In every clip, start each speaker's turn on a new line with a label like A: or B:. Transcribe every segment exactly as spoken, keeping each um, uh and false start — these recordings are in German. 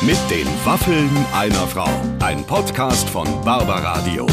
A: Mit den Waffeln einer Frau. Ein Podcast von Barbaradio.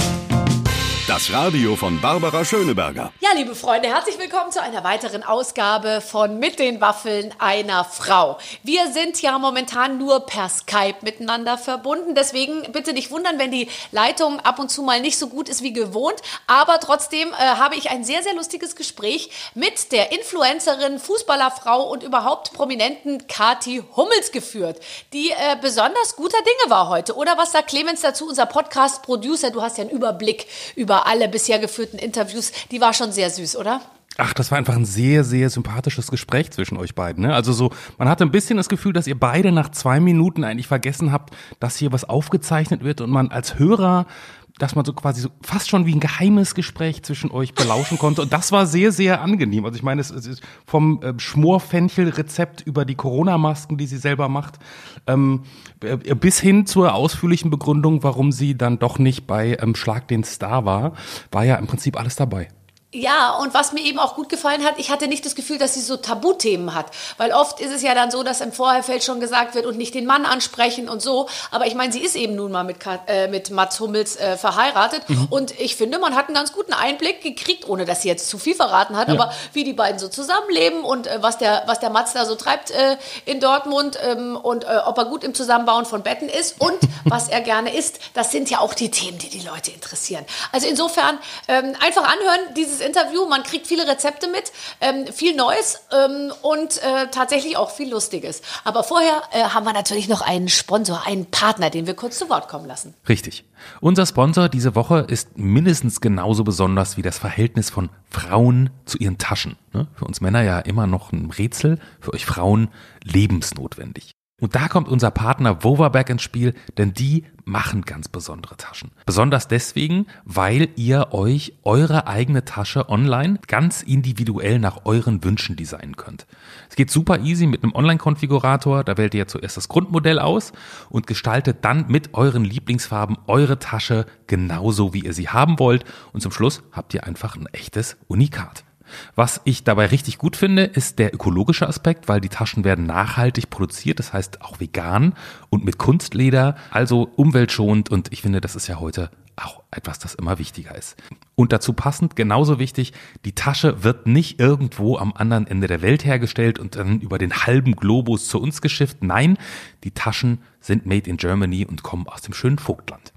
A: Das Radio von Barbara Schöneberger.
B: Ja, liebe Freunde, herzlich willkommen zu einer weiteren Ausgabe von Mit den Waffeln einer Frau. Wir sind ja momentan nur per Skype miteinander verbunden. Deswegen bitte nicht wundern, wenn die Leitung ab und zu mal nicht so gut ist wie gewohnt. Aber trotzdem äh, habe ich ein sehr, sehr lustiges Gespräch mit der Influencerin, Fußballerfrau und überhaupt prominenten Kathi Hummels geführt, die äh, besonders guter Dinge war heute. Oder was sagt Clemens dazu, unser Podcast-Producer? Du hast ja einen Überblick über alle bisher geführten Interviews. Die war schon sehr süß, oder?
C: Ach, das war einfach ein sehr, sehr sympathisches Gespräch zwischen euch beiden. Ne? Also so, man hatte ein bisschen das Gefühl, dass ihr beide nach zwei Minuten eigentlich vergessen habt, dass hier was aufgezeichnet wird und man als Hörer, dass man so quasi so fast schon wie ein geheimes Gespräch zwischen euch belauschen konnte. Und das war sehr, sehr angenehm. Also ich meine, es ist vom äh, Schmorfenchel-Rezept über die Corona-Masken, die sie selber macht, ähm, äh, bis hin zur ausführlichen Begründung, warum sie dann doch nicht bei ähm, Schlag den Star war, war ja im Prinzip alles dabei.
B: Ja, und was mir eben auch gut gefallen hat, ich hatte nicht das Gefühl, dass sie so Tabuthemen hat. Weil oft ist es ja dann so, dass im Vorfeld schon gesagt wird und nicht den Mann ansprechen und so. Aber ich meine, sie ist eben nun mal mit, äh, mit Mats Hummels äh, verheiratet. Mhm. Und ich finde, man hat einen ganz guten Einblick gekriegt, ohne dass sie jetzt zu viel verraten hat. Ja. Aber wie die beiden so zusammenleben und äh, was der was der Mats da so treibt äh, in Dortmund ähm, und äh, ob er gut im Zusammenbauen von Betten ist und was er gerne isst, das sind ja auch die Themen, die die Leute interessieren. Also insofern ähm, einfach anhören, dieses Interview, man kriegt viele Rezepte mit, ähm, viel Neues ähm, und äh, tatsächlich auch viel Lustiges. Aber vorher äh, haben wir natürlich noch einen Sponsor, einen Partner, den wir kurz zu Wort kommen lassen.
C: Richtig. Unser Sponsor diese Woche ist mindestens genauso besonders wie das Verhältnis von Frauen zu ihren Taschen. Ne? Für uns Männer ja immer noch ein Rätsel, für euch Frauen lebensnotwendig. Und da kommt unser Partner Vovaback ins Spiel, denn die machen ganz besondere Taschen. Besonders deswegen, weil ihr euch eure eigene Tasche online ganz individuell nach euren Wünschen designen könnt. Es geht super easy mit einem Online-Konfigurator, da wählt ihr zuerst das Grundmodell aus und gestaltet dann mit euren Lieblingsfarben eure Tasche genauso, wie ihr sie haben wollt. Und zum Schluss habt ihr einfach ein echtes Unikat. Was ich dabei richtig gut finde, ist der ökologische Aspekt, weil die Taschen werden nachhaltig produziert, das heißt auch vegan und mit Kunstleder, also umweltschonend, und ich finde, das ist ja heute auch etwas, das immer wichtiger ist. Und dazu passend, genauso wichtig, die Tasche wird nicht irgendwo am anderen Ende der Welt hergestellt und dann über den halben Globus zu uns geschifft. Nein, die Taschen sind made in Germany und kommen aus dem schönen Vogtland.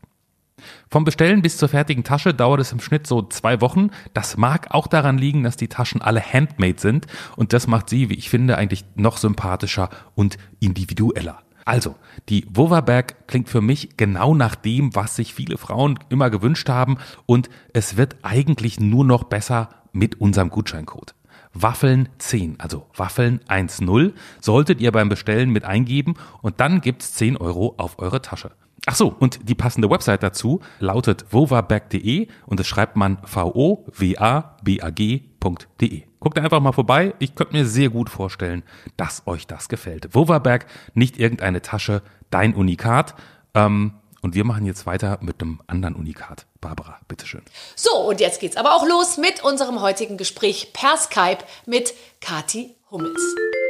C: Vom Bestellen bis zur fertigen Tasche dauert es im Schnitt so zwei Wochen. Das mag auch daran liegen, dass die Taschen alle handmade sind und das macht sie, wie ich finde, eigentlich noch sympathischer und individueller. Also, die Vovaback klingt für mich genau nach dem, was sich viele Frauen immer gewünscht haben, und es wird eigentlich nur noch besser mit unserem Gutscheincode. Waffeln zehn, also Waffeln zehn, solltet ihr beim Bestellen mit eingeben und dann gibt's zehn Euro auf eure Tasche. Ach so, und die passende Website dazu lautet vovaback punkt de und das schreibt man V O W A B A G punkt de. Guckt einfach mal vorbei, ich könnte mir sehr gut vorstellen, dass euch das gefällt. Vovaback, nicht irgendeine Tasche, dein Unikat. Ähm, und wir machen jetzt weiter mit einem anderen Unikat. Barbara, bitteschön.
B: So, und jetzt geht's aber auch los mit unserem heutigen Gespräch per Skype mit Kathi Hummels.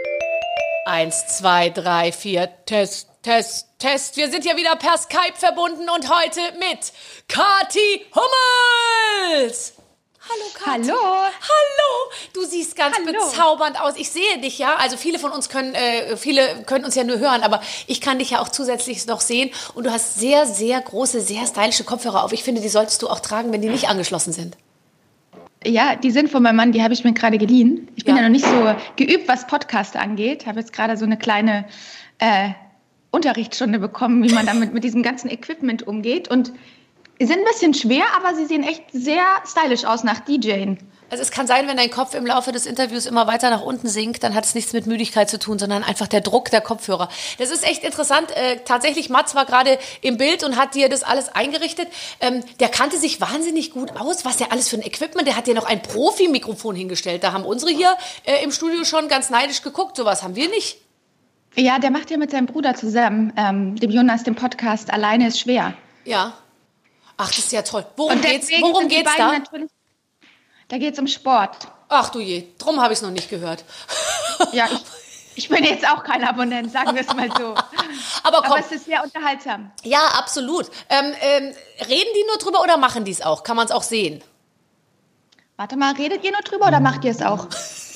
B: Eins, zwei, drei, vier, Test, Test, Test. Wir sind ja wieder per Skype verbunden und heute mit Kathi Hummels. Hallo Kathi.
D: Hallo.
B: Hallo. Du siehst ganz
D: Hallo.
B: bezaubernd aus. Ich sehe dich ja. Also viele von uns können, äh, viele können uns ja nur hören, aber ich kann dich ja auch zusätzlich noch sehen. Und du hast sehr, sehr große, sehr stylische Kopfhörer auf. Ich finde, die solltest du auch tragen, wenn die nicht angeschlossen sind.
D: Ja, die sind von meinem Mann, die habe ich mir gerade geliehen. Ich bin
B: Ja.
D: ja noch nicht so geübt, was Podcast angeht. Habe jetzt gerade so eine kleine äh, Unterrichtsstunde bekommen, wie man damit mit diesem ganzen Equipment umgeht. Und sie sind ein bisschen schwer, aber sie sehen echt sehr stylisch aus nach DJen.
B: Also es kann sein, wenn dein Kopf im Laufe des Interviews immer weiter nach unten sinkt, dann hat es nichts mit Müdigkeit zu tun, sondern einfach der Druck der Kopfhörer. Das ist echt interessant. Äh, tatsächlich, Mats war gerade im Bild und hat dir das alles eingerichtet. Ähm, der kannte sich wahnsinnig gut aus, was der alles für ein Equipment, der hat dir noch ein Profi-Mikrofon hingestellt. Da haben unsere hier äh, im Studio schon ganz neidisch geguckt. Sowas haben wir nicht.
D: Ja, der macht ja mit seinem Bruder zusammen, ähm, dem Jonas, den Podcast Alleine ist schwer.
B: Ja. Ach, das ist ja toll. Worum
D: Und
B: geht's,
D: deswegen
B: worum
D: sind die
B: geht's
D: beiden
B: da?
D: natürlich- Da geht es um Sport.
B: Ach du je, drum habe ich es noch nicht gehört.
D: Ja, ich, Ich bin jetzt auch kein Abonnent, sagen wir es mal so.
B: Aber, komm,
D: Aber es ist sehr unterhaltsam.
B: ja, absolut. Ähm, ähm, reden die nur drüber oder machen die es auch? Kann man es auch sehen?
D: Warte mal, redet ihr nur drüber oder macht ihr es auch?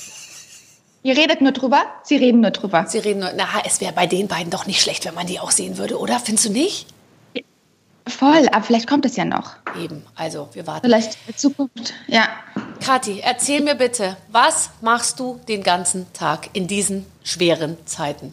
D: Ihr redet nur drüber? Sie reden nur drüber.
B: Sie reden nur, na, es wäre bei den beiden doch nicht schlecht, wenn man die auch sehen würde, oder? Findest du nicht?
D: Voll, aber vielleicht kommt es ja noch.
B: Eben, also wir warten.
D: Vielleicht in Zukunft, ja.
B: Kathi, erzähl mir bitte, was machst du den ganzen Tag in diesen schweren Zeiten?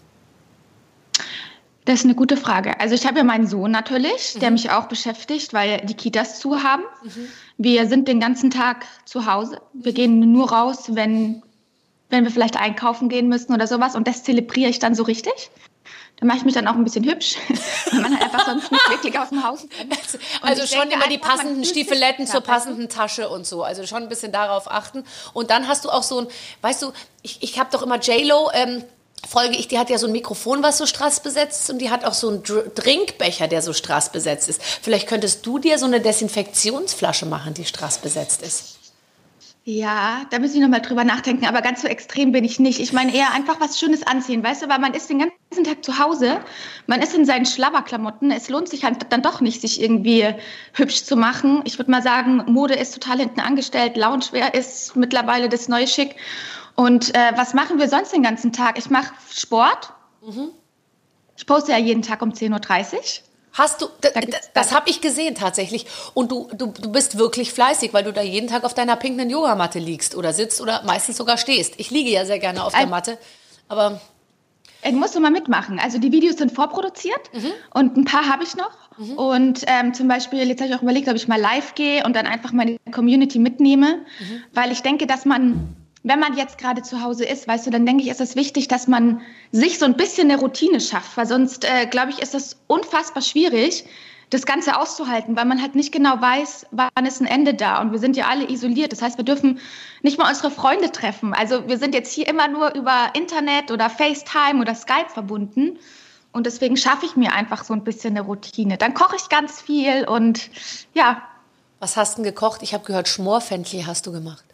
D: Das ist eine gute Frage. Also ich habe ja meinen Sohn natürlich, mhm. der mich auch beschäftigt, weil die Kitas zu haben. Mhm. Wir sind den ganzen Tag zu Hause. Wir mhm. gehen nur raus, wenn, wenn wir vielleicht einkaufen gehen müssen oder sowas. Und das zelebriere ich dann so richtig. Da mache ich mich dann auch ein bisschen hübsch, weil man halt einfach sonst nicht wirklich aus dem Haus kommt.
B: Also schon immer die passenden Stiefeletten zur passenden Tasche und so. Also schon ein bisschen darauf achten. Und dann hast du auch so ein, weißt du, ich, ich habe doch immer J-Lo, ähm, folge ich, die hat ja so ein Mikrofon, was so strassbesetzt ist und die hat auch so einen Dr- Trinkbecher, der so strassbesetzt ist. Vielleicht könntest du dir so eine Desinfektionsflasche machen, die strassbesetzt ist.
D: Ja, da müssen wir nochmal drüber nachdenken, aber ganz so extrem bin ich nicht. Ich meine eher einfach was Schönes anziehen, weißt du, weil man ist den ganzen Tag zu Hause, man ist in seinen Schlabberklamotten, es lohnt sich halt dann doch nicht, sich irgendwie hübsch zu machen. Ich würde mal sagen, Mode ist total hinten angestellt, Loungewear ist mittlerweile das neue Schick. Und äh, was machen wir sonst den ganzen Tag? Ich mache Sport, mhm. ich poste ja jeden Tag um zehn Uhr dreißig.
B: Hast du, d- d- das habe ich gesehen tatsächlich. Und du, du, du bist wirklich fleißig, weil du da jeden Tag auf deiner pinken Yogamatte liegst oder sitzt oder meistens sogar stehst. Ich liege ja sehr gerne auf der Matte, aber...
D: Ich muss mal mitmachen. Also die Videos sind vorproduziert mhm. und ein paar habe ich noch. Mhm. Und ähm, zum Beispiel, jetzt habe ich auch überlegt, ob ich mal live gehe und dann einfach meine Community mitnehme, mhm. weil ich denke, dass man... Wenn man jetzt gerade zu Hause ist, weißt du, dann denke ich, ist es wichtig, dass man sich so ein bisschen eine Routine schafft, weil sonst, äh, glaube ich, ist es unfassbar schwierig, das Ganze auszuhalten, weil man halt nicht genau weiß, wann ist ein Ende da. Und wir sind ja alle isoliert. Das heißt, wir dürfen nicht mal unsere Freunde treffen. Also wir sind jetzt hier immer nur über Internet oder FaceTime oder Skype verbunden. Und deswegen schaffe ich mir einfach so ein bisschen eine Routine. Dann koche ich ganz viel und ja.
B: Was hast du denn gekocht? Ich habe gehört, Schmorfenchel hast du gemacht.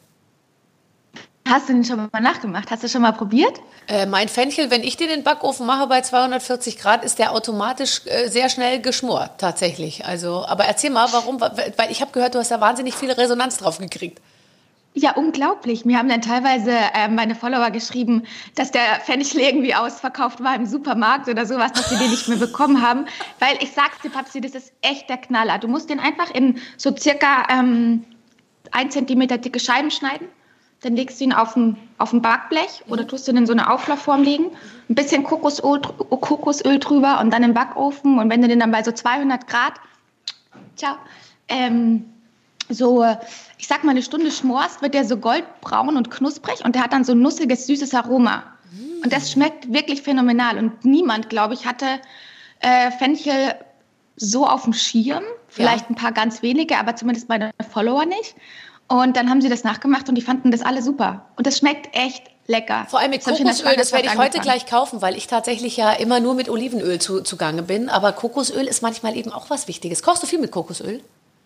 D: Hast du den schon mal nachgemacht? Hast du schon mal probiert?
B: Äh, mein Fenchel, wenn ich den in den Backofen mache bei zweihundertvierzig Grad, ist der automatisch äh, sehr schnell geschmort, tatsächlich. Also, aber erzähl mal, warum? Weil ich habe gehört, du hast da wahnsinnig viel Resonanz drauf gekriegt.
D: Ja, unglaublich. Mir haben dann teilweise äh, meine Follower geschrieben, dass der Fenchel irgendwie ausverkauft war im Supermarkt oder sowas, dass sie den nicht mehr bekommen haben. Weil ich sag's dir, Papsi, das ist echt der Knaller. Du musst den einfach in so circa ähm, ein Zentimeter dicke Scheiben schneiden. Dann legst du ihn auf ein, auf ein Backblech oder tust ihn in so eine Auflaufform legen, ein bisschen Kokosöl, Kokosöl drüber und dann im Backofen. Und wenn du den dann bei so zweihundert Grad, ciao, ähm, so, ich sag mal, eine Stunde schmorst, wird der so goldbraun und knusprig und der hat dann so ein nussiges, süßes Aroma. Und das schmeckt wirklich phänomenal. Und niemand, glaube ich, hatte äh, Fenchel so auf dem Schirm. Vielleicht ja. ein paar ganz wenige, aber zumindest meine Follower nicht. Und dann haben sie das nachgemacht und die fanden das alle super. Und das schmeckt echt lecker.
B: Vor allem mit
D: das
B: Kokosöl, das werde ich heute gleich kaufen, weil ich tatsächlich ja immer nur mit Olivenöl zu, zugange bin. Aber Kokosöl ist manchmal eben auch was Wichtiges. Kochst du viel mit Kokosöl?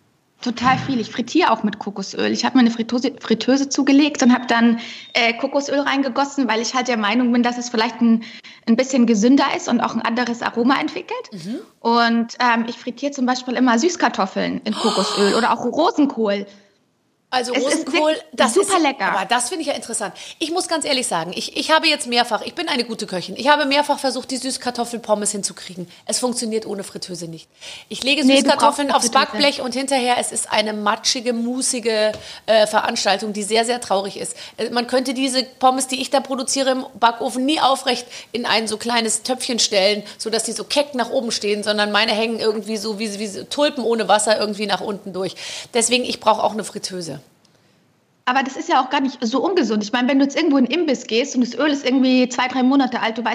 D: Total viel. Ich frittiere auch mit Kokosöl. Ich habe mir eine Fritteuse, Fritteuse zugelegt und habe dann äh, Kokosöl reingegossen, weil ich halt der Meinung bin, dass es vielleicht ein, ein bisschen gesünder ist und auch ein anderes Aroma entwickelt. Mhm. Und ähm, ich frittiere zum Beispiel immer Süßkartoffeln in Kokosöl oh. oder auch Rosenkohl.
B: Also Rosenkohl, das
D: super
B: ist
D: lecker.
B: Aber das finde ich ja interessant. Ich muss ganz ehrlich sagen, ich, ich habe jetzt mehrfach, ich bin eine gute Köchin, ich habe mehrfach versucht, die Süßkartoffelpommes hinzukriegen. Es funktioniert ohne Fritteuse nicht. Ich lege nee, Süßkartoffeln aufs Backblech und hinterher, es ist eine matschige, musige äh, Veranstaltung, die sehr, sehr traurig ist. Man könnte diese Pommes, die ich da produziere im Backofen, nie aufrecht in ein so kleines Töpfchen stellen, sodass die so keck nach oben stehen, sondern meine hängen irgendwie so wie, wie Tulpen ohne Wasser irgendwie nach unten durch. Deswegen, ich brauche auch eine Fritteuse.
D: Aber das ist ja auch gar nicht so ungesund. Ich meine, wenn du jetzt irgendwo in den Imbiss gehst und das Öl ist irgendwie zwei, drei Monate alt, du weißt nicht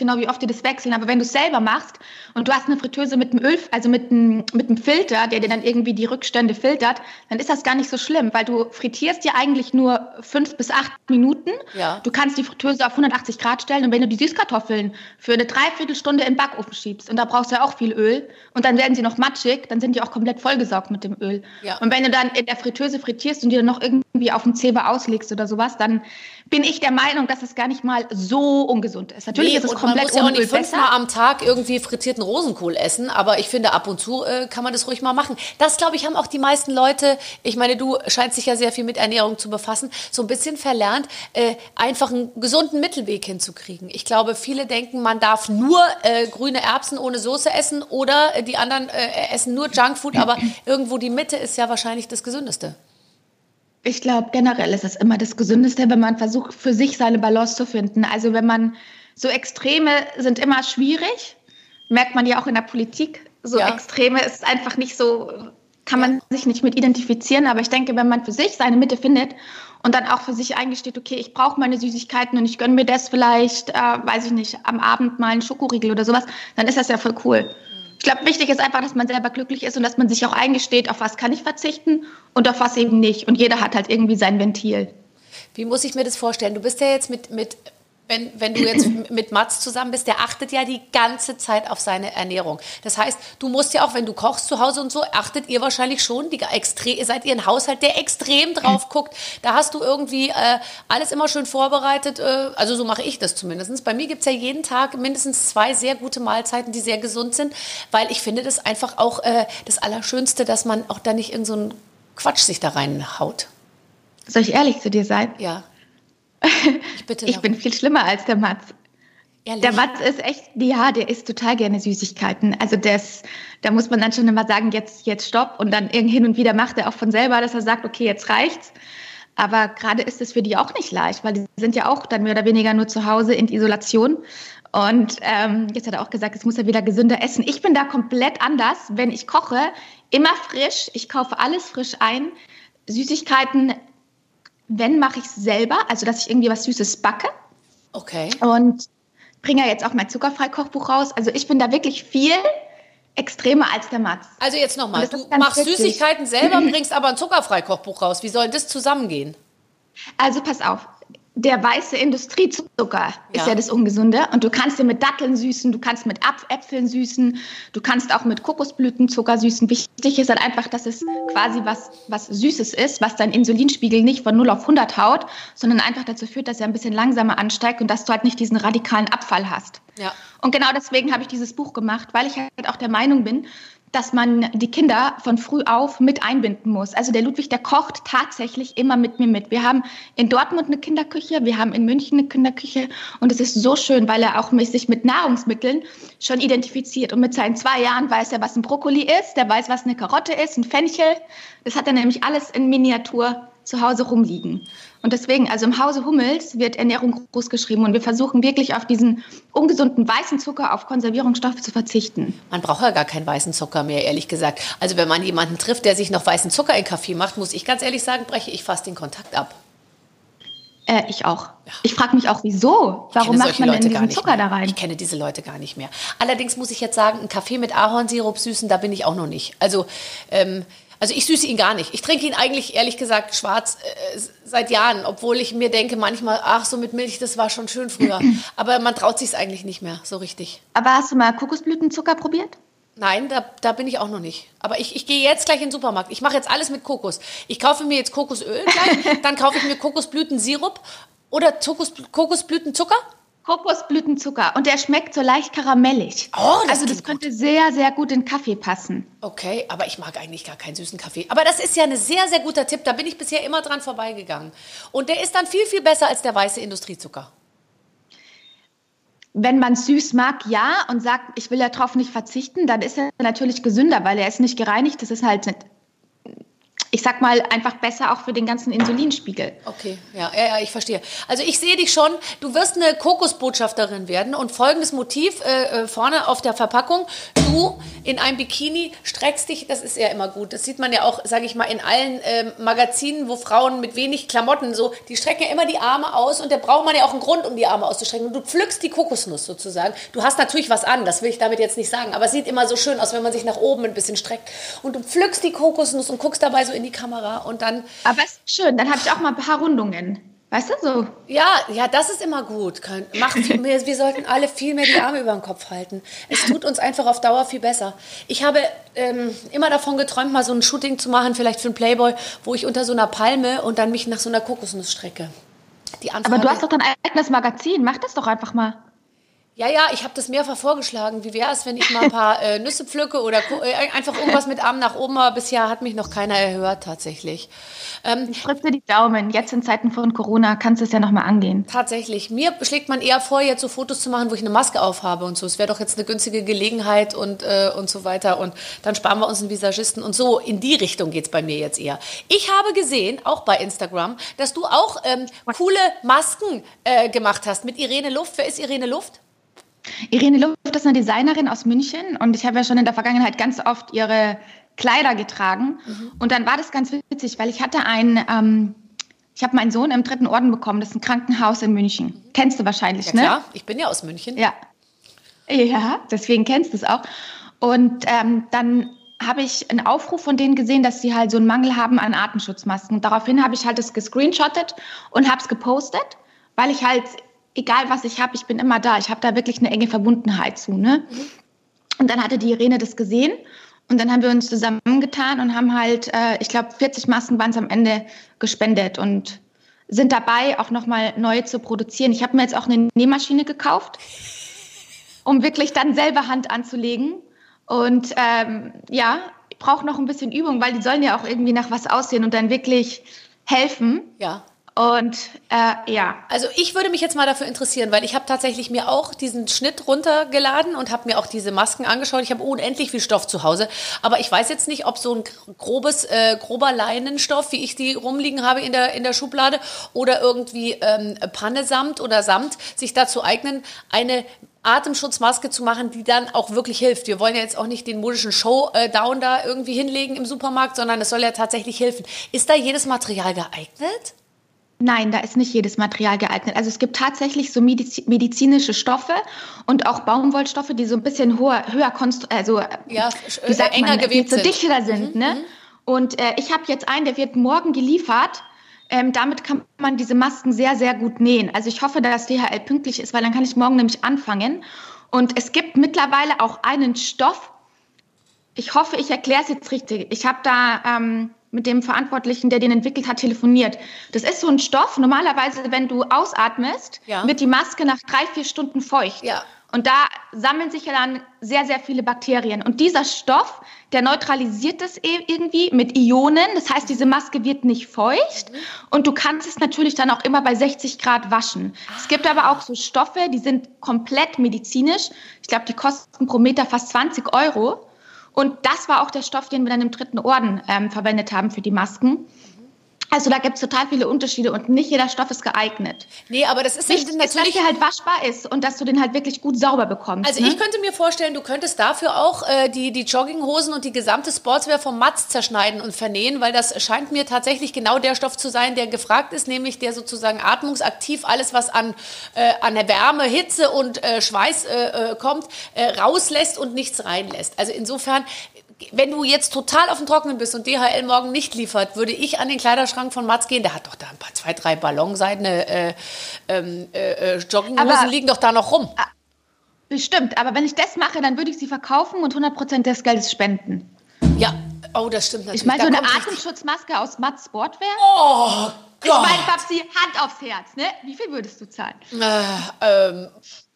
D: genau, wie oft die das wechseln. Aber wenn du es selber machst und du hast eine Fritteuse mit einem Öl, also mit einem, mit einem Filter, der dir dann irgendwie die Rückstände filtert, dann ist das gar nicht so schlimm, weil du frittierst ja eigentlich nur fünf bis acht Minuten.
B: Ja.
D: Du kannst die Fritteuse auf hundertachtzig Grad stellen und wenn du die Süßkartoffeln für eine Dreiviertelstunde in den Backofen schiebst und da brauchst du ja auch viel Öl und dann werden sie noch matschig, dann sind die auch komplett vollgesaugt mit dem Öl.
B: Ja.
D: Und wenn du dann in der Fritteuse frittierst und die dann noch irgendwie auf dem Zeber auslegst oder sowas, dann bin ich der Meinung, dass es gar nicht mal so ungesund ist. Natürlich
B: Nee,
D: ist es
B: und
D: komplett
B: man muss ja auch
D: ohne Öl
B: nicht fünfmal
D: besser.
B: am Tag irgendwie frittierten Rosenkohl essen, aber ich finde, ab und zu äh, kann man das ruhig mal machen. Das, glaube ich, haben auch die meisten Leute, ich meine, du scheinst dich ja sehr viel mit Ernährung zu befassen, so ein bisschen verlernt, äh, einfach einen gesunden Mittelweg hinzukriegen. Ich glaube, viele denken, man darf nur äh, grüne Erbsen ohne Soße essen oder äh, die anderen äh, essen nur Junkfood, aber irgendwo die Mitte ist ja wahrscheinlich das Gesündeste.
D: Ich glaube, generell ist es immer das Gesündeste, wenn man versucht, für sich seine Balance zu finden. Also wenn man, so Extreme sind immer schwierig, merkt man ja auch in der Politik. So
B: Ja.
D: Extreme ist einfach nicht so, kann man sich nicht mit identifizieren. Aber ich denke, wenn man für sich seine Mitte findet und dann auch für sich eingesteht, okay, ich brauche meine Süßigkeiten und ich gönne mir das vielleicht, äh, weiß ich nicht, am Abend mal einen Schokoriegel oder sowas, dann ist das ja voll cool. Ich glaube, wichtig ist einfach, dass man selber glücklich ist und dass man sich auch eingesteht, auf was kann ich verzichten und auf was eben nicht. Und jeder hat halt irgendwie sein Ventil.
B: Wie muss ich mir das vorstellen? Du bist ja jetzt mit, mit wenn, wenn du jetzt mit Mats zusammen bist, der achtet ja die ganze Zeit auf seine Ernährung. Das heißt, du musst ja auch, wenn du kochst zu Hause und so, achtet ihr wahrscheinlich schon, die extre- seid ihr ein Haushalt, der extrem drauf guckt. Da hast du irgendwie äh, alles immer schön vorbereitet. Äh, also so mache ich das zumindest. Bei mir gibt es ja jeden Tag mindestens zwei sehr gute Mahlzeiten, die sehr gesund sind, weil ich finde das einfach auch äh, das Allerschönste, dass man auch da nicht irgend so einen Quatsch sich da reinhaut.
D: Soll ich ehrlich zu dir sein?
B: Ja. Ich bitte
D: Ich bin viel schlimmer als der Mats.
B: Ehrlich?
D: Der Mats ist echt, ja, der isst total gerne Süßigkeiten. Also das, da muss man dann schon immer sagen, jetzt, jetzt stopp. Und dann irgend hin und wieder macht er auch von selber, dass er sagt, okay, jetzt reicht's. Aber gerade ist es für die auch nicht leicht, weil die sind ja auch dann mehr oder weniger nur zu Hause in Isolation. Und ähm, jetzt hat er auch gesagt, jetzt muss er wieder gesünder essen. Ich bin da komplett anders. Wenn ich koche, immer frisch. Ich kaufe alles frisch ein. Süßigkeiten, wenn, mache ich es selber. Also, dass ich irgendwie was Süßes backe.
B: Okay.
D: Und bringe ja jetzt auch mein Zuckerfrei-Kochbuch raus. Also ich bin da wirklich viel extremer als der Mats.
B: Also jetzt nochmal,
D: Und das
B: du
D: ist ganz
B: machst
D: wichtig.
B: Süßigkeiten selber, bringst aber ein Zuckerfrei-Kochbuch raus. Wie soll das zusammengehen?
D: Also pass auf, der weiße Industriezucker ist
B: Ja.
D: ja das Ungesunde. Und du kannst den mit Datteln süßen, du kannst mit Apf- Äpfeln süßen, du kannst auch mit Kokosblütenzucker süßen. Wichtig ist halt einfach, dass es quasi was, was Süßes ist, was deinen Insulinspiegel nicht von null auf hundert haut, sondern einfach dazu führt, dass er ein bisschen langsamer ansteigt und dass du halt nicht diesen radikalen Abfall hast.
B: Ja.
D: Und genau deswegen habe ich dieses Buch gemacht, weil ich halt auch der Meinung bin, dass man die Kinder von früh auf mit einbinden muss. Also der Ludwig, der kocht tatsächlich immer mit mir mit. Wir haben in Dortmund eine Kinderküche, wir haben in München eine Kinderküche und es ist so schön, weil er auch sich mit Nahrungsmitteln schon identifiziert. Und mit seinen zwei Jahren weiß er, was ein Brokkoli ist, der weiß, was eine Karotte ist, ein Fenchel. Das hat er nämlich alles in Miniatur zu Hause rumliegen. Und deswegen, also im Hause Hummels wird Ernährung groß geschrieben und wir versuchen wirklich auf diesen ungesunden weißen Zucker, auf Konservierungsstoffe zu verzichten.
B: Man braucht ja gar keinen weißen Zucker mehr, ehrlich gesagt. Also wenn man jemanden trifft, der sich noch weißen Zucker in Kaffee macht, muss ich ganz ehrlich sagen, breche ich fast den Kontakt ab.
D: Äh, ich auch. Ich frage mich auch, wieso?
B: Ich
D: Warum
B: kenne
D: macht
B: solche
D: man denn
B: Leute gar
D: diesen
B: nicht
D: Zucker
B: mehr.
D: da rein?
B: Ich kenne diese Leute gar nicht mehr. Allerdings muss ich jetzt sagen, einen Kaffee mit Ahornsirup süßen, da bin ich auch noch nicht. Also, ähm, also ich süße ihn gar nicht. Ich trinke ihn eigentlich, ehrlich gesagt, schwarz äh, seit Jahren, obwohl ich mir denke manchmal, ach, so mit Milch, das war schon schön früher. Aber man traut sich es eigentlich nicht mehr, so richtig.
D: Aber hast du mal Kokosblütenzucker probiert?
B: Nein, da, da bin ich auch noch nicht. Aber ich, ich gehe jetzt gleich in den Supermarkt. Ich mache jetzt alles mit Kokos. Ich kaufe mir jetzt Kokosöl gleich, dann kaufe ich mir Kokosblütensirup oder Kokos, Kokosblütenzucker.
D: Kokosblütenzucker und der schmeckt so leicht karamellig.
B: Oh, das
D: also das
B: klingt
D: könnte sehr, sehr gut in Kaffee passen.
B: Okay, aber ich mag eigentlich gar keinen süßen Kaffee. Aber das ist ja ein sehr, sehr guter Tipp. Da bin ich bisher immer dran vorbeigegangen. Und der ist dann viel, viel besser als der weiße Industriezucker.
D: Wenn man süß mag, ja, und sagt, ich will darauf nicht verzichten, dann ist er natürlich gesünder, weil er ist nicht gereinigt. Das ist halt ich sag mal, einfach besser auch für den ganzen Insulinspiegel.
B: Okay, ja, ja, ja, ich verstehe. Also ich sehe dich schon, du wirst eine Kokosbotschafterin werden und folgendes Motiv äh, vorne auf der Verpackung, du in einem Bikini streckst dich, das ist ja immer gut, das sieht man ja auch, sage ich mal, in allen äh, Magazinen, wo Frauen mit wenig Klamotten so, die strecken ja immer die Arme aus und da braucht man ja auch einen Grund, um die Arme auszustrecken und du pflückst die Kokosnuss sozusagen. Du hast natürlich was an, das will ich damit jetzt nicht sagen, aber es sieht immer so schön aus, wenn man sich nach oben ein bisschen streckt und du pflückst die Kokosnuss und guckst dabei so in die Kamera und dann...
D: Aber es ist schön, dann habe ich auch mal ein paar Rundungen. Weißt du so?
B: Ja, ja, das ist immer gut. Macht viel mehr, wir sollten alle viel mehr die Arme über den Kopf halten. Es tut uns einfach auf Dauer viel besser. Ich habe ähm, immer davon geträumt, mal so ein Shooting zu machen, vielleicht für einen Playboy, wo ich unter so einer Palme und dann mich nach so einer Kokosnuss strecke. Die
D: Aber du hast doch dein eigenes Magazin, mach das doch einfach mal.
B: Ja, ja, ich habe das mehrfach vorgeschlagen. Wie wäre es, wenn ich mal ein paar äh, Nüsse pflücke oder äh, einfach irgendwas mit Arm nach oben, aber bisher hat mich noch keiner erhört tatsächlich. Ähm,
D: ich drücke dir die Daumen. Jetzt in Zeiten von Corona kannst du es ja nochmal angehen.
B: Tatsächlich. Mir schlägt man eher vor, jetzt so Fotos zu machen, wo ich eine Maske aufhabe und so. Es wäre doch jetzt eine günstige Gelegenheit und, äh, und so weiter. Und dann sparen wir uns einen Visagisten und so. In die Richtung geht's bei mir jetzt eher. Ich habe gesehen, auch bei Instagram, dass du auch ähm, coole Masken äh, gemacht hast mit Irene Luft. Wer ist Irene Luft?
D: Irene Luft ist eine Designerin aus München und ich habe ja schon in der Vergangenheit ganz oft ihre Kleider getragen. Mhm. Und dann war das ganz witzig, weil ich hatte ein, ähm, ich habe meinen Sohn im dritten Orden bekommen, das ist ein Krankenhaus in München. Mhm. Kennst du wahrscheinlich,
B: ja,
D: ne?
B: Ja, klar, ich bin ja aus München.
D: Ja, ja, deswegen kennst du es auch. Und ähm, dann habe ich einen Aufruf von denen gesehen, dass sie halt so einen Mangel haben an Atemschutzmasken. Und daraufhin habe ich halt das gescreenshottet und habe es gepostet, weil ich halt... Egal, was ich habe, ich bin immer da. Ich habe da wirklich eine enge Verbundenheit zu. Ne? Mhm. Und dann hatte die Irene das gesehen. Und dann haben wir uns zusammengetan und haben halt, äh, ich glaube, vierzig Masken waren es am Ende gespendet. Und sind dabei, auch nochmal neue zu produzieren. Ich habe mir jetzt auch eine Nähmaschine gekauft, um wirklich dann selber Hand anzulegen. Und ähm, ja, ich brauche noch ein bisschen Übung, weil die sollen ja auch irgendwie nach was aussehen und dann wirklich helfen.
B: Ja.
D: Und äh, ja.
B: Also ich würde mich jetzt mal dafür interessieren, weil ich habe tatsächlich mir auch diesen Schnitt runtergeladen und habe mir auch diese Masken angeschaut. Ich habe unendlich viel Stoff zu Hause, aber ich weiß jetzt nicht, ob so ein grobes, äh, grober Leinenstoff, wie ich die rumliegen habe in der, in der Schublade, oder irgendwie ähm, Pannesamt oder Samt sich dazu eignen, eine Atemschutzmaske zu machen, die dann auch wirklich hilft. Wir wollen ja jetzt auch nicht den modischen Showdown da irgendwie hinlegen im Supermarkt, sondern es soll ja tatsächlich helfen. Ist da jedes Material geeignet?
D: Nein, da ist nicht jedes Material geeignet. Also es gibt tatsächlich so medizinische Stoffe und auch Baumwollstoffe, die so ein bisschen hoher, höher konstru- also
B: ja,
D: wie sagt
B: enger
D: man,
B: gewebt
D: so
B: sind.
D: dichter sind.
B: Mhm,
D: ne? Und äh, ich habe jetzt einen, der wird morgen geliefert. Ähm, damit kann man diese Masken sehr, sehr gut nähen. Also ich hoffe, dass D H L pünktlich ist, weil dann kann ich morgen nämlich anfangen. Und es gibt mittlerweile auch einen Stoff. Ich hoffe, ich erkläre es jetzt richtig. Ich habe da... Ähm, mit dem Verantwortlichen, der den entwickelt hat, telefoniert. Das ist so ein Stoff, normalerweise, wenn du ausatmest, ja. wird die Maske nach drei, vier Stunden feucht.
B: Ja.
D: Und da sammeln sich ja dann sehr, sehr viele Bakterien. Und dieser Stoff, der neutralisiert das irgendwie mit Ionen. Das heißt, diese Maske wird nicht feucht. Mhm. Und du kannst es natürlich dann auch immer bei sechzig Grad waschen. Ah. Es gibt aber auch so Stoffe, die sind komplett medizinisch. Ich glaube, die kosten pro Meter fast zwanzig Euro. Und das war auch der Stoff, den wir dann im dritten Orden ähm, verwendet haben für die Masken. Also da gibt es total viele Unterschiede und nicht jeder Stoff ist geeignet.
B: Nee, aber das ist
D: Wichtig
B: natürlich...
D: ist, dass der halt waschbar ist und dass du den halt wirklich gut sauber bekommst.
B: Also
D: ne?
B: ich könnte mir vorstellen, du könntest dafür auch äh, die, die Jogginghosen und die gesamte Sportswear vom Matz zerschneiden und vernähen, weil das scheint mir tatsächlich genau der Stoff zu sein, der gefragt ist, nämlich der sozusagen atmungsaktiv alles, was an, äh, an der Wärme, Hitze und äh, Schweiß äh, äh, kommt, äh, rauslässt und nichts reinlässt. Also insofern... Wenn du jetzt total auf dem Trockenen bist und D H L morgen nicht liefert, würde ich an den Kleiderschrank von Matz gehen. Der hat doch da ein paar, zwei, drei ballonseidene äh, äh, äh, Jogginghosen aber, liegen doch da noch rum.
D: Bestimmt, aber wenn ich das mache, dann würde ich sie verkaufen und hundert Prozent des Geldes spenden.
B: Ja, oh, das stimmt natürlich.
D: Ich meine, so
B: da
D: eine Atemschutzmaske aus Matz Sportwear.
B: Oh Gott.
D: Ich meine, Babsi, Hand aufs Herz, ne? Wie viel würdest du zahlen?
B: Äh, ähm...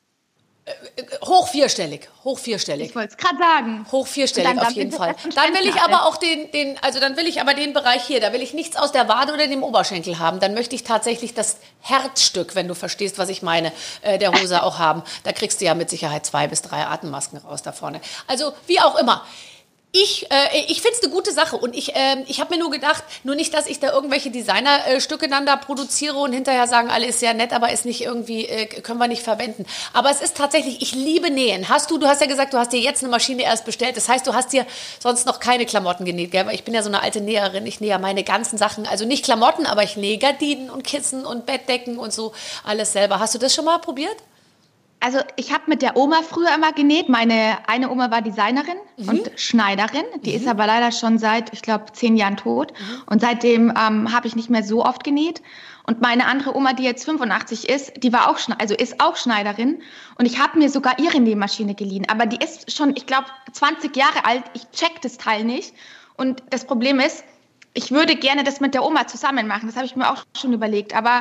B: Hoch vierstellig, hoch vierstellig.
D: Ich wollte es gerade sagen.
B: Hoch vierstellig dann, auf jeden Fall. Dann will ich aber auch den, den, also dann will ich aber den Bereich hier, da will ich nichts aus der Wade oder dem Oberschenkel haben. Dann möchte ich tatsächlich das Herzstück, wenn du verstehst, was ich meine, äh, der Hose auch haben. Da kriegst du ja mit Sicherheit zwei bis drei Atemmasken raus da vorne. Also wie auch immer. Ich, äh, ich finde es eine gute Sache und ich, äh, ich habe mir nur gedacht, nur nicht, dass ich da irgendwelche Designerstücke dann da produziere und hinterher sagen, alle ist sehr nett, aber ist nicht irgendwie, äh, können wir nicht verwenden. Aber es ist tatsächlich, ich liebe Nähen. Hast du, du hast ja gesagt, du hast dir jetzt eine Maschine erst bestellt, das heißt, du hast dir sonst noch keine Klamotten genäht, gell? Weil ich bin ja so eine alte Näherin, ich nähe ja meine ganzen Sachen, also nicht Klamotten, aber ich nähe Gardinen und Kissen und Bettdecken und so alles selber. Hast du das schon mal probiert?
D: Also ich habe mit der Oma früher immer genäht. Meine eine Oma war Designerin mhm. und Schneiderin. Die mhm. ist aber leider schon seit, ich glaube, zehn Jahren tot. Mhm. Und seitdem ähm, habe ich nicht mehr so oft genäht. Und meine andere Oma, die jetzt fünfundachtzig ist, die war auch, also ist auch Schneiderin. Und ich habe mir sogar ihre Nähmaschine geliehen. Aber die ist schon, ich glaube, zwanzig Jahre alt. Ich check das Teil nicht. Und das Problem ist, ich würde gerne das mit der Oma zusammen machen. Das habe ich mir auch schon überlegt. Aber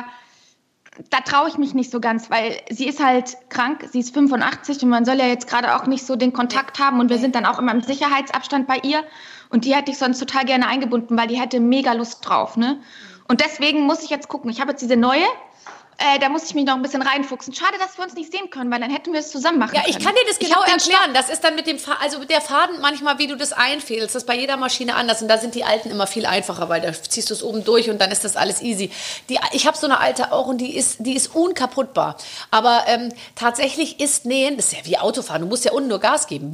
D: da traue ich mich nicht so ganz, weil sie ist halt krank, sie ist fünfundachtzig und man soll ja jetzt gerade auch nicht so den Kontakt haben und wir sind dann auch immer im Sicherheitsabstand bei ihr und die hätte ich sonst total gerne eingebunden, weil die hätte mega Lust drauf, ne? Und deswegen muss ich jetzt gucken, ich habe jetzt diese neue, äh, da muss ich mich noch ein bisschen reinfuchsen. Schade, dass wir uns nicht sehen können, weil dann hätten wir es zusammen machen
B: ja,
D: können.
B: Ja, ich kann dir das genau erklären. Das ist dann mit dem Faden, also der Faden manchmal, wie du das einfädelst. Das ist bei jeder Maschine anders. Und da sind die alten immer viel einfacher, weil da ziehst du es oben durch und dann ist das alles easy. Die, ich habe so eine alte auch und die ist, die ist unkaputtbar. Aber ähm, tatsächlich ist Nähen, das ist ja wie Autofahren. Du musst ja unten nur Gas geben.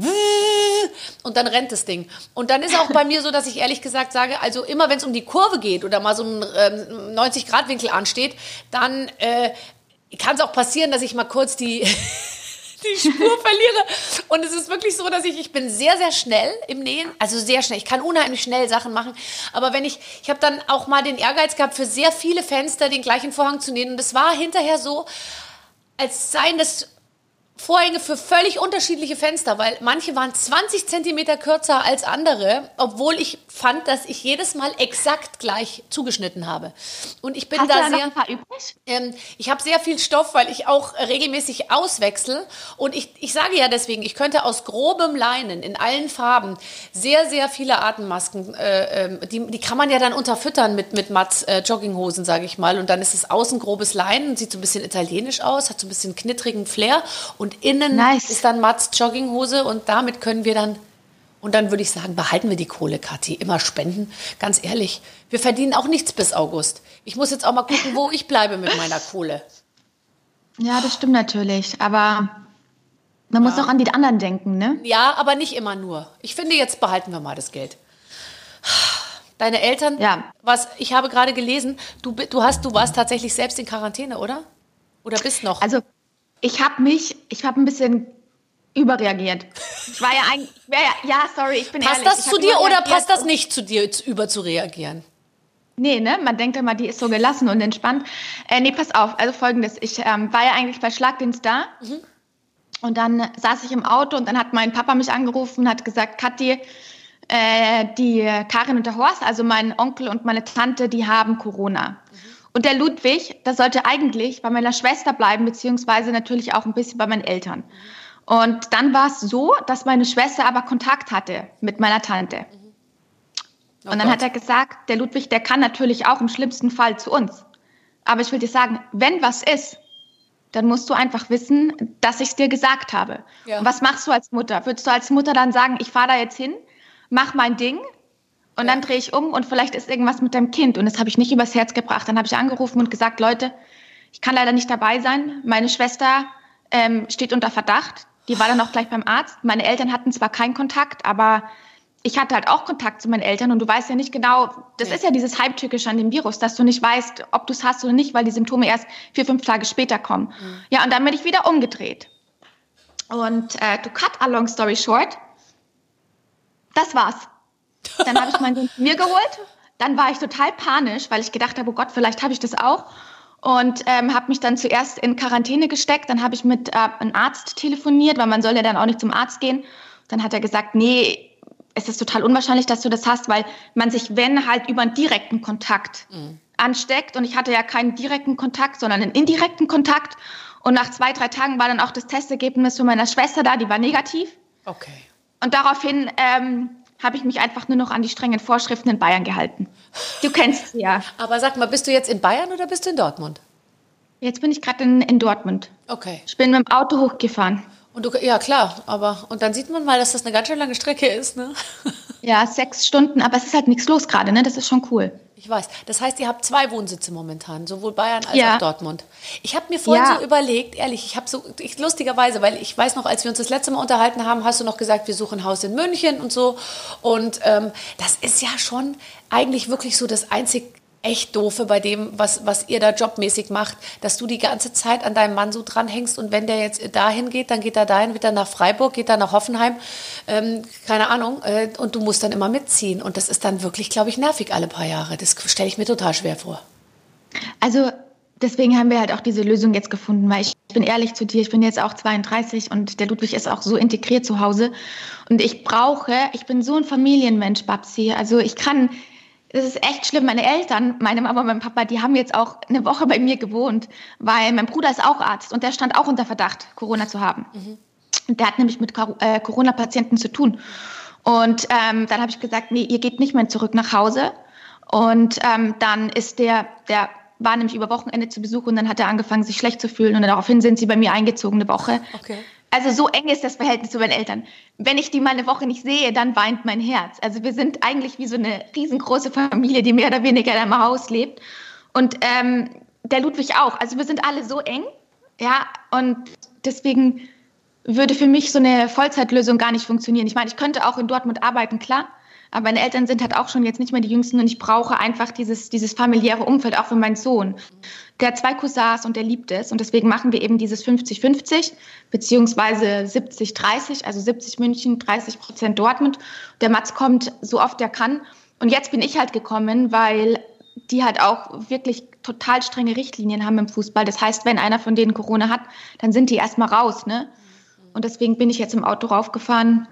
B: Und dann rennt das Ding. Und dann ist auch bei mir so, dass ich ehrlich gesagt sage, also immer wenn es um die Kurve geht oder mal so ein ähm, neunzig Grad Winkel ansteht, dann äh, kann es auch passieren, dass ich mal kurz die, die Spur verliere. Und es ist wirklich so, dass ich, ich bin sehr, sehr schnell im Nähen. Also sehr schnell. Ich kann unheimlich schnell Sachen machen. Aber wenn ich, ich habe dann auch mal den Ehrgeiz gehabt, für sehr viele Fenster den gleichen Vorhang zu nähen. Und es war hinterher so, als seien das Vorhänge für völlig unterschiedliche Fenster, weil manche waren zwanzig Zentimeter kürzer als andere, obwohl ich fand, dass ich jedes Mal exakt gleich zugeschnitten habe. Und ich bin
D: Hast
B: da,
D: du da
B: sehr,
D: noch ein paar übrig?
B: Ähm, ich habe sehr viel Stoff, weil ich auch regelmäßig auswechsel. Und ich, ich sage ja deswegen, ich könnte aus grobem Leinen in allen Farben sehr, sehr viele Atemmasken, äh, die, die kann man ja dann unterfüttern mit, mit Matts äh, Jogginghosen, sage ich mal. Und dann ist es außen grobes Leinen, sieht so ein bisschen italienisch aus, hat so ein bisschen knittrigen Flair. Und innen nice. Ist dann Matts Jogginghose und damit können wir dann, und dann würde ich sagen, behalten wir die Kohle, Kathi, immer spenden. Ganz ehrlich, wir verdienen auch nichts bis August. Ich muss jetzt auch mal gucken, wo ich bleibe mit meiner Kohle.
D: Ja, das stimmt natürlich, aber man muss
B: ja.
D: auch an die anderen denken, ne?
B: Ja, aber nicht immer nur. Ich finde, jetzt behalten wir mal das Geld. Deine Eltern,
D: ja.
B: was ich habe gerade gelesen, du, du, hast, du warst tatsächlich selbst in Quarantäne, oder? Oder bist noch?
D: Also ich habe mich, ich habe ein bisschen überreagiert. Ich war ja eigentlich, ja, ja, sorry, ich bin
B: passt
D: ehrlich.
B: Passt das zu dir oder passt das nicht zu dir, über zu reagieren?
D: Nee, ne, man denkt immer, die ist so gelassen und entspannt. Äh, nee, pass auf, also Folgendes, ich ähm, war ja eigentlich bei Schlagdienst da mhm. und dann saß ich im Auto und dann hat mein Papa mich angerufen und hat gesagt, Kathi, äh, die Karin und der Horst, also mein Onkel und meine Tante, die haben Corona. Mhm. Und der Ludwig, das sollte eigentlich bei meiner Schwester bleiben, beziehungsweise natürlich auch ein bisschen bei meinen Eltern. Und dann war es so, dass meine Schwester aber Kontakt hatte mit meiner Tante. Oh und dann Gott. Hat er gesagt, der Ludwig, der kann natürlich auch im schlimmsten Fall zu uns. Aber ich will dir sagen, wenn was ist, dann musst du einfach wissen, dass ich es dir gesagt habe. Ja. Und was machst du als Mutter? Würdest du als Mutter dann sagen, ich fahre da jetzt hin, mach mein Ding, und dann drehe ich um und vielleicht ist irgendwas mit deinem Kind. Und das habe ich nicht übers Herz gebracht. Dann habe ich angerufen und gesagt, Leute, ich kann leider nicht dabei sein. Meine Schwester ähm, steht unter Verdacht. Die war dann auch gleich beim Arzt. Meine Eltern hatten zwar keinen Kontakt, aber ich hatte halt auch Kontakt zu meinen Eltern. Und du weißt ja nicht genau, das ja. ist ja dieses Heimtückische an dem Virus, dass du nicht weißt, ob du es hast oder nicht, weil die Symptome erst vier, fünf Tage später kommen. Mhm. Ja, und dann bin ich wieder umgedreht. Und äh, to cut a long story short, das war's. Dann habe ich meinen Sohn mir geholt. Dann war ich total panisch, weil ich gedacht habe, oh Gott, vielleicht habe ich das auch. Und ähm, habe mich dann zuerst in Quarantäne gesteckt. Dann habe ich mit äh, einem Arzt telefoniert, weil man soll ja dann auch nicht zum Arzt gehen. Dann hat er gesagt, nee, es ist total unwahrscheinlich, dass du das hast, weil man sich, wenn, halt über einen direkten Kontakt mhm. ansteckt. Und ich hatte ja keinen direkten Kontakt, sondern einen indirekten Kontakt. Und nach zwei, drei Tagen war dann auch das Testergebnis von meiner Schwester da, die war negativ.
B: Okay.
D: Und daraufhin ähm, habe ich mich einfach nur noch an die strengen Vorschriften in Bayern gehalten. Du kennst sie ja.
B: Aber sag mal, bist du jetzt in Bayern oder bist du in Dortmund?
D: Jetzt bin ich gerade in, in Dortmund.
B: Okay.
D: Ich bin mit dem Auto hochgefahren.
B: Und du, ja klar, aber und dann sieht man mal, dass das eine ganz schön lange Strecke ist, ne?
D: Ja, sechs Stunden, aber es ist halt nichts los gerade, ne? Das ist schon cool.
B: Ich weiß. Das heißt, ihr habt zwei Wohnsitze momentan, sowohl Bayern als
D: Ja.
B: auch Dortmund. Ich habe mir vorhin
D: Ja.
B: so überlegt, ehrlich, ich habe so, ich, lustigerweise, weil ich weiß noch, als wir uns das letzte Mal unterhalten haben, hast du noch gesagt, wir suchen ein Haus in München und so. Und ähm, das ist ja schon eigentlich wirklich so das einzig echt Doofe bei dem, was, was ihr da jobmäßig macht, dass du die ganze Zeit an deinem Mann so dranhängst und wenn der jetzt dahin geht, dann geht er dahin, wieder nach Freiburg, geht er nach Hoffenheim, ähm, keine Ahnung, äh, und du musst dann immer mitziehen und das ist dann wirklich, glaube ich, nervig alle paar Jahre. Das stelle ich mir total schwer vor.
D: Also deswegen haben wir halt auch diese Lösung jetzt gefunden, weil ich bin ehrlich zu dir, ich bin jetzt auch zweiunddreißig und der Ludwig ist auch so integriert zu Hause und ich brauche, ich bin so ein Familienmensch, Babsi, also ich kann... Das ist echt schlimm. Meine Eltern, meine Mama und mein Papa, die haben jetzt auch eine Woche bei mir gewohnt, weil mein Bruder ist auch Arzt und der stand auch unter Verdacht, Corona zu haben. Mhm. Und der hat nämlich mit äh, Corona-Patienten zu tun. Und ähm, dann habe ich gesagt, nee, ihr geht nicht mehr zurück nach Hause. Und ähm, dann ist der, der war nämlich über Wochenende zu Besuch und dann hat er angefangen, sich schlecht zu fühlen. Und daraufhin sind sie bei mir eingezogen, eine Woche.
B: Okay.
D: Also so eng ist das Verhältnis zu meinen Eltern. Wenn ich die mal eine Woche nicht sehe, dann weint mein Herz. Also wir sind eigentlich wie so eine riesengroße Familie, die mehr oder weniger in einem Haus lebt. Und ähm, der Ludwig auch. Also wir sind alle so eng. Ja, und deswegen würde für mich so eine Vollzeitlösung gar nicht funktionieren. Ich meine, ich könnte auch in Dortmund arbeiten, klar. Aber meine Eltern sind halt auch schon jetzt nicht mehr die Jüngsten und ich brauche einfach dieses, dieses familiäre Umfeld, auch für meinen Sohn. Der hat zwei Cousins und der liebt es. Und deswegen machen wir eben dieses fünfzig fünfzig beziehungsweise siebzig dreißig, also siebzig München, dreißig Prozent Dortmund. Der Mats kommt so oft er kann. Und jetzt bin ich halt gekommen, weil die halt auch wirklich total strenge Richtlinien haben im Fußball. Das heißt, wenn einer von denen Corona hat, dann sind die erstmal raus, ne? Und deswegen bin ich jetzt im Auto raufgefahren.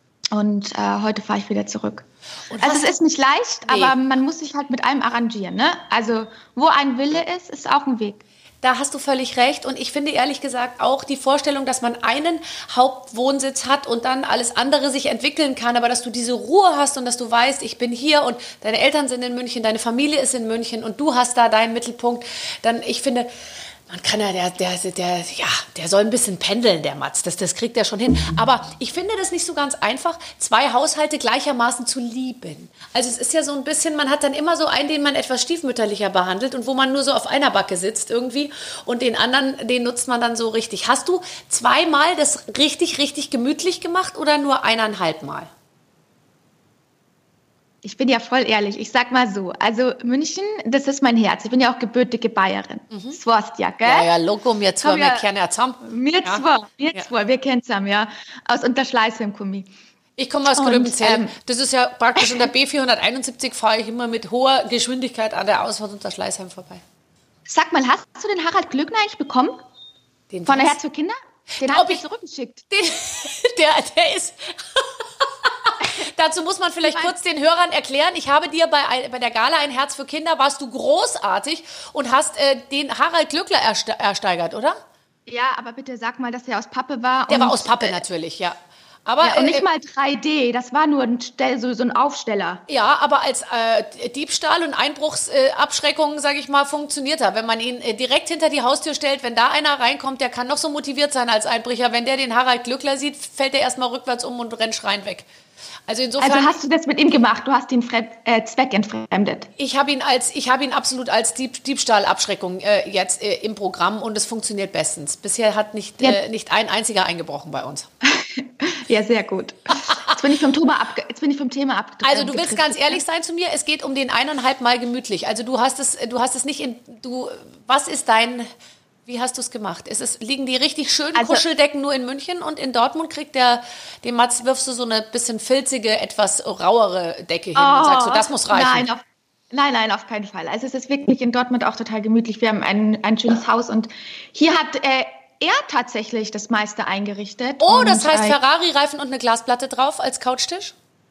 D: Und äh, heute fahre ich wieder zurück. Also es ist nicht leicht, nee. Aber man muss sich halt mit allem arrangieren. Ne? Also wo ein Wille ist, ist auch ein Weg.
B: Da hast du völlig recht. Und ich finde ehrlich gesagt auch die Vorstellung, dass man einen Hauptwohnsitz hat und dann alles andere sich entwickeln kann, aber dass du diese Ruhe hast und dass du weißt, ich bin hier und deine Eltern sind in München, deine Familie ist in München und du hast da deinen Mittelpunkt, dann ich finde... Man kann ja, der, der, der, ja, der soll ein bisschen pendeln, der Mats. Das, das kriegt er schon hin. Aber ich finde das nicht so ganz einfach, zwei Haushalte gleichermaßen zu lieben. Also es ist ja so ein bisschen, man hat dann immer so einen, den man etwas stiefmütterlicher behandelt und wo man nur so auf einer Backe sitzt irgendwie und den anderen, den nutzt man dann so richtig. Hast du zweimal das richtig, richtig gemütlich gemacht oder nur eineinhalb Mal?
D: Ich bin ja voll ehrlich, ich sag mal so, also München, das ist mein Herz. Ich bin ja auch gebürtige Bayerin. Mhm. Das weißt ja, gell?
B: Ja, ja, Logo, mir zwei, wir
D: ja,
B: kennen ja zusammen.
D: Mir
B: ja.
D: zwei, mir
B: ja.
D: zwei, wir kennen zusammen, ja. Aus Unterschleißheim komme ich.
B: Ich komme aus Gröbenzell.
D: Ähm,
B: das ist ja praktisch in der B vierhunderteinundsiebzig fahre ich immer mit hoher Geschwindigkeit an der Ausfahrt Unterschleißheim vorbei.
D: Sag mal, hast du den Harald Glöckner eigentlich bekommen?
B: Den
D: Von der
B: was?
D: Herz für Kinder? Den habe ich zurückgeschickt.
B: Den, der, der ist... Dazu muss man vielleicht kurz den Hörern erklären, ich habe dir bei, bei der Gala Ein Herz für Kinder, warst du großartig und hast äh, den Harald Glöckler erste, ersteigert, oder?
D: Ja, aber bitte sag mal, dass der aus Pappe war.
B: Der
D: und,
B: war aus Pappe äh, natürlich, ja. Aber,
D: ja, und nicht
B: äh,
D: mal drei D, das war nur ein, Stell, so, so ein Aufsteller.
B: Ja, aber als äh, Diebstahl und Einbruchsabschreckung, äh, sage ich mal, funktioniert er. Wenn man ihn äh, direkt hinter die Haustür stellt, wenn da einer reinkommt, der kann noch so motiviert sein als Einbrecher. Wenn der den Harald Glöckler sieht, fällt er erstmal rückwärts um und rennt schreiend weg. Also insofern.
D: Also hast du das mit ihm gemacht? Du hast ihn fremd, äh, zweckentfremdet?
B: Ich habe ihn als, ich habe ihn absolut als Dieb, Diebstahlabschreckung äh, jetzt äh, im Programm und es funktioniert bestens. Bisher hat nicht, ja. äh, nicht ein einziger eingebrochen bei uns.
D: Ja, sehr gut. Jetzt bin ich vom Thema, abge- jetzt bin ich vom Thema abgedrückt.
B: Also du willst ganz ehrlich sein zu mir, es geht um den eineinhalb Mal gemütlich. Also du hast es, du hast es nicht in, du, was ist dein, wie hast du es gemacht? Ist es, liegen die richtig schönen also, Kuscheldecken nur in München und in Dortmund kriegt der, dem Mats wirfst du so eine bisschen filzige, etwas rauere Decke hin oh, und sagst so, das muss reichen.
D: Nein, auf, nein, nein, auf keinen Fall. Also es ist wirklich in Dortmund auch total gemütlich. Wir haben ein, ein schönes Haus und hier hat äh, er tatsächlich das meiste eingerichtet.
B: Oh,
D: und,
B: das heißt
D: äh,
B: Ferrari-Reifen und eine Glasplatte drauf als Couchtisch?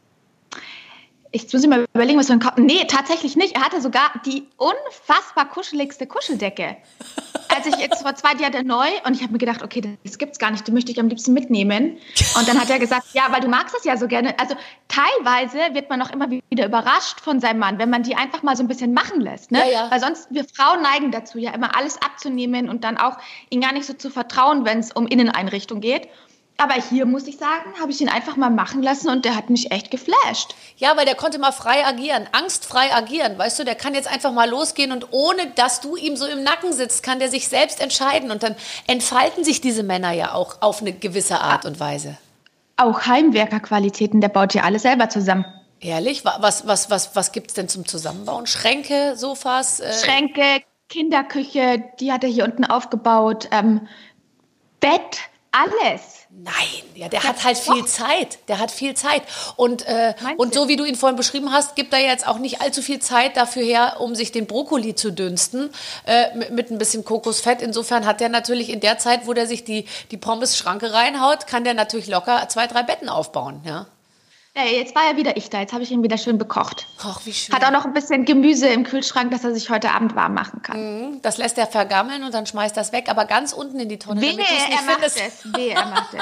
D: Ich muss mal überlegen, was für ein Ka- Nee, tatsächlich nicht. Er hatte sogar die unfassbar kuscheligste Kuscheldecke. Als ich jetzt vor zwei Jahren neu und ich habe mir gedacht, okay, das gibt's gar nicht, die möchte ich am liebsten mitnehmen. Und dann hat er gesagt, ja, weil du magst es ja so gerne. Also teilweise wird man auch immer wieder überrascht von seinem Mann, wenn man die einfach mal so ein bisschen machen lässt. Ne?
B: Ja, ja.
D: Weil sonst, wir Frauen neigen dazu, ja immer alles abzunehmen und dann auch ihnen gar nicht so zu vertrauen, wenn es um Inneneinrichtung geht. Aber hier, muss ich sagen, habe ich ihn einfach mal machen lassen und der hat mich echt geflasht.
B: Ja, weil der konnte mal frei agieren, angstfrei agieren, weißt du, der kann jetzt einfach mal losgehen und ohne, dass du ihm so im Nacken sitzt, kann der sich selbst entscheiden und dann entfalten sich diese Männer ja auch auf eine gewisse Art und Weise.
D: Auch Heimwerkerqualitäten, der baut hier alles selber zusammen.
B: Ehrlich? Was, was, was, was gibt es denn zum Zusammenbauen? Schränke, Sofas? Äh
D: Schränke, Kinderküche, die hat er hier unten aufgebaut, ähm, Bett, alles.
B: Nein, ja, der ja, hat halt doch. viel Zeit. Der hat viel Zeit. Und, äh, und so wie du ihn vorhin beschrieben hast, gibt er jetzt auch nicht allzu viel Zeit dafür her, um sich den Brokkoli zu dünsten äh, mit, mit ein bisschen Kokosfett. Insofern hat er natürlich in der Zeit, wo der sich die, die Pommes-Schranke reinhaut, kann der natürlich locker zwei, drei Betten aufbauen, ja.
D: Ja, jetzt war ja wieder ich da. Jetzt habe ich ihn wieder schön bekocht.
B: Ach, wie schön.
D: Hat auch noch ein bisschen Gemüse im Kühlschrank, dass er sich heute Abend warm machen kann.
B: Das lässt er vergammeln und dann schmeißt das weg, aber ganz unten in die Tonne.
D: Wehe, er macht es. Wehe, er macht es.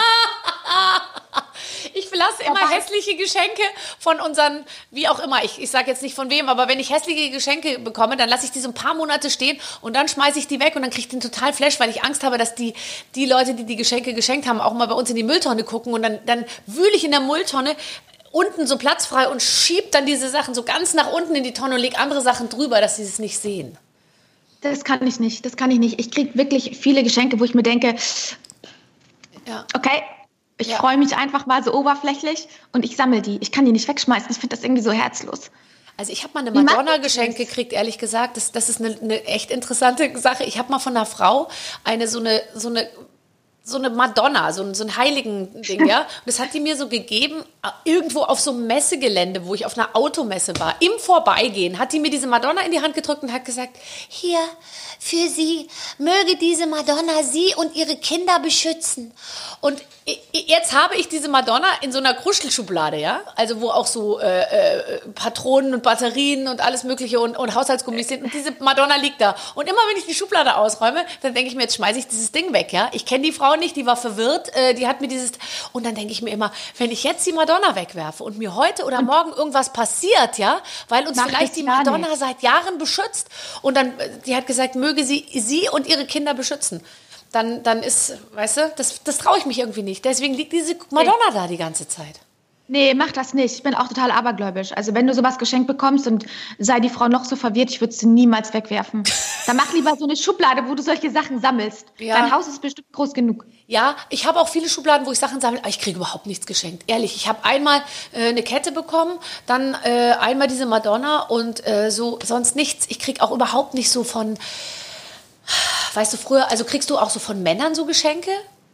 B: Ich lasse immer hässliche Geschenke von unseren, wie auch immer, ich, ich sage jetzt nicht von wem, aber wenn ich hässliche Geschenke bekomme, dann lasse ich die so ein paar Monate stehen und dann schmeiße ich die weg und dann kriege ich den total Flash, weil ich Angst habe, dass die, die Leute, die die Geschenke geschenkt haben, auch mal bei uns in die Mülltonne gucken und dann, dann wühle ich in der Mülltonne unten so Platz frei und schieb dann diese Sachen so ganz nach unten in die Tonne und leg andere Sachen drüber, dass sie es nicht sehen.
D: Das kann ich nicht, das kann ich nicht. Ich kriege wirklich viele Geschenke, wo ich mir denke,
B: ja.
D: okay, ich
B: ja.
D: freue mich einfach mal so oberflächlich und ich sammle die. Ich kann die nicht wegschmeißen, ich finde das irgendwie so herzlos.
B: Also ich habe mal eine Madonna geschenkt gekriegt, ehrlich gesagt. Das, das ist eine, eine echt interessante Sache. Ich habe mal von einer Frau eine so eine, so eine so eine Madonna, so ein, so ein Heiligen-Ding, ja. Und das hat die mir so gegeben, irgendwo auf so einem Messegelände, wo ich auf einer Automesse war. Im Vorbeigehen hat die mir diese Madonna in die Hand gedrückt und hat gesagt, hier, für Sie, möge diese Madonna Sie und Ihre Kinder beschützen. Und jetzt habe ich diese Madonna in so einer Kruschelschublade, ja, also wo auch so äh, äh, Patronen und Batterien und alles mögliche und, und Haushaltsgummis sind und diese Madonna liegt da. Und immer wenn ich die Schublade ausräume, dann denke ich mir, jetzt schmeiße ich dieses Ding weg, ja. Ich kenne die Frau nicht, die war verwirrt, äh, die hat mir dieses, und dann denke ich mir immer, wenn ich jetzt die Madonna wegwerfe und mir heute oder morgen irgendwas passiert, ja, weil uns
D: Mach
B: vielleicht die Madonna nicht. Seit Jahren beschützt und dann, die hat gesagt, möge sie sie und ihre Kinder beschützen. Dann, dann ist, weißt du, das, das traue ich mich irgendwie nicht. Deswegen liegt diese Madonna nee. da die ganze Zeit.
D: Nee, mach das nicht. Ich bin auch total abergläubisch. Also wenn du sowas geschenkt bekommst und sei die Frau noch so verwirrt, ich würde sie niemals wegwerfen. Dann mach lieber so eine Schublade, wo du solche Sachen sammelst.
B: Ja.
D: Dein Haus ist bestimmt groß genug.
B: Ja, ich habe auch viele Schubladen, wo ich Sachen sammle, aber ich kriege überhaupt nichts geschenkt. Ehrlich, ich habe einmal äh, eine Kette bekommen, dann äh, einmal diese Madonna und äh, so sonst nichts. Ich kriege auch überhaupt nicht so von... Weißt du, früher, also kriegst du auch so von Männern so Geschenke?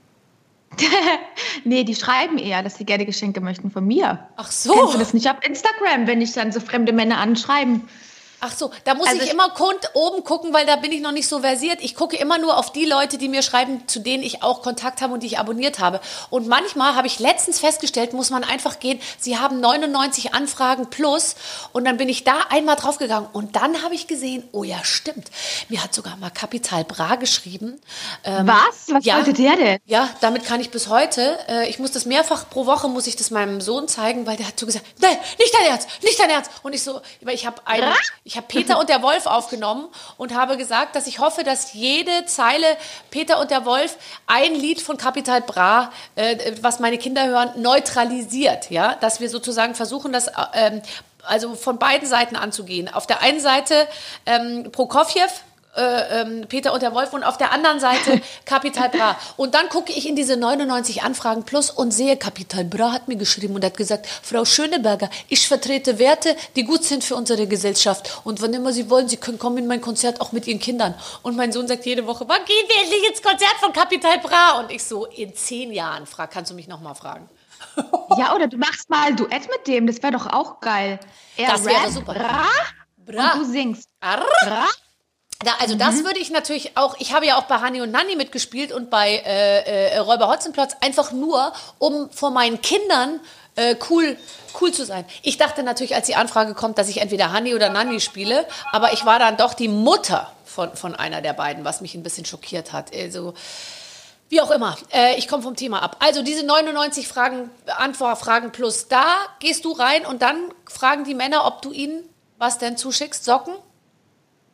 D: Nee, die schreiben eher, dass sie gerne Geschenke möchten von mir.
B: Ach so.
D: Kennst du das nicht auf Instagram, wenn ich dann so fremde Männer anschreiben?
B: Ach so, da muss
D: Also
B: ich
D: ich-
B: immer kund- oben gucken, weil da bin ich noch nicht so versiert. Ich gucke immer nur auf die Leute, die mir schreiben, zu denen ich auch Kontakt habe und die ich abonniert habe. Und manchmal habe ich letztens festgestellt, muss man einfach gehen, sie haben neunundneunzig Anfragen plus und dann bin ich da einmal draufgegangen und dann habe ich gesehen, oh ja, stimmt. Mir hat sogar mal Capital Bra geschrieben. Ähm,
D: Was? Was
B: ja.
D: wollte der denn?
B: Ja, damit kann ich bis heute, äh, ich muss das mehrfach pro Woche, muss ich das meinem Sohn zeigen, weil der hat so gesagt, nein, nicht dein Ernst, nicht dein Ernst. Und ich so, weil ich habe einen, ich habe Peter und der Wolf aufgenommen und habe gesagt, dass ich hoffe, dass jede Zeile Peter und der Wolf ein Lied von Capital Bra, äh, was meine Kinder hören, neutralisiert, ja, dass wir sozusagen versuchen, das ähm, also von beiden Seiten anzugehen. Auf der einen Seite ähm, Prokofjew, Äh, ähm, Peter und der Wolf und auf der anderen Seite Capital Bra. Und dann gucke ich in diese neunundneunzig Anfragen plus und sehe, Capital Bra hat mir geschrieben und hat gesagt, Frau Schöneberger, ich vertrete Werte, die gut sind für unsere Gesellschaft. Und wann immer Sie wollen, Sie können kommen in mein Konzert auch mit Ihren Kindern. Und mein Sohn sagt jede Woche, wann gehen wir endlich ins Konzert von Capital Bra? Und ich so, in zehn Jahren, frag, kannst du mich nochmal fragen?
D: Ja, oder du machst mal ein Duett mit dem, das wäre doch auch geil. Er
B: Das wäre
D: rappt,
B: super.
D: Bra,
B: Bra.
D: und du singst.
B: Arr.
D: Bra.
B: Da, also das würde ich natürlich auch, ich habe ja auch bei Hani und Nanni mitgespielt und bei äh, äh, Räuber Hotzenplotz, einfach nur, um vor meinen Kindern äh, cool, cool zu sein. Ich dachte natürlich, als die Anfrage kommt, dass ich entweder Hani oder Nanni spiele, aber ich war dann doch die Mutter von, von einer der beiden, was mich ein bisschen schockiert hat. Also, wie auch immer, äh, ich komme vom Thema ab. Also diese neunundneunzig Fragen, Antwortfragen plus, da gehst du rein und dann fragen die Männer, ob du ihnen was denn zuschickst, Socken?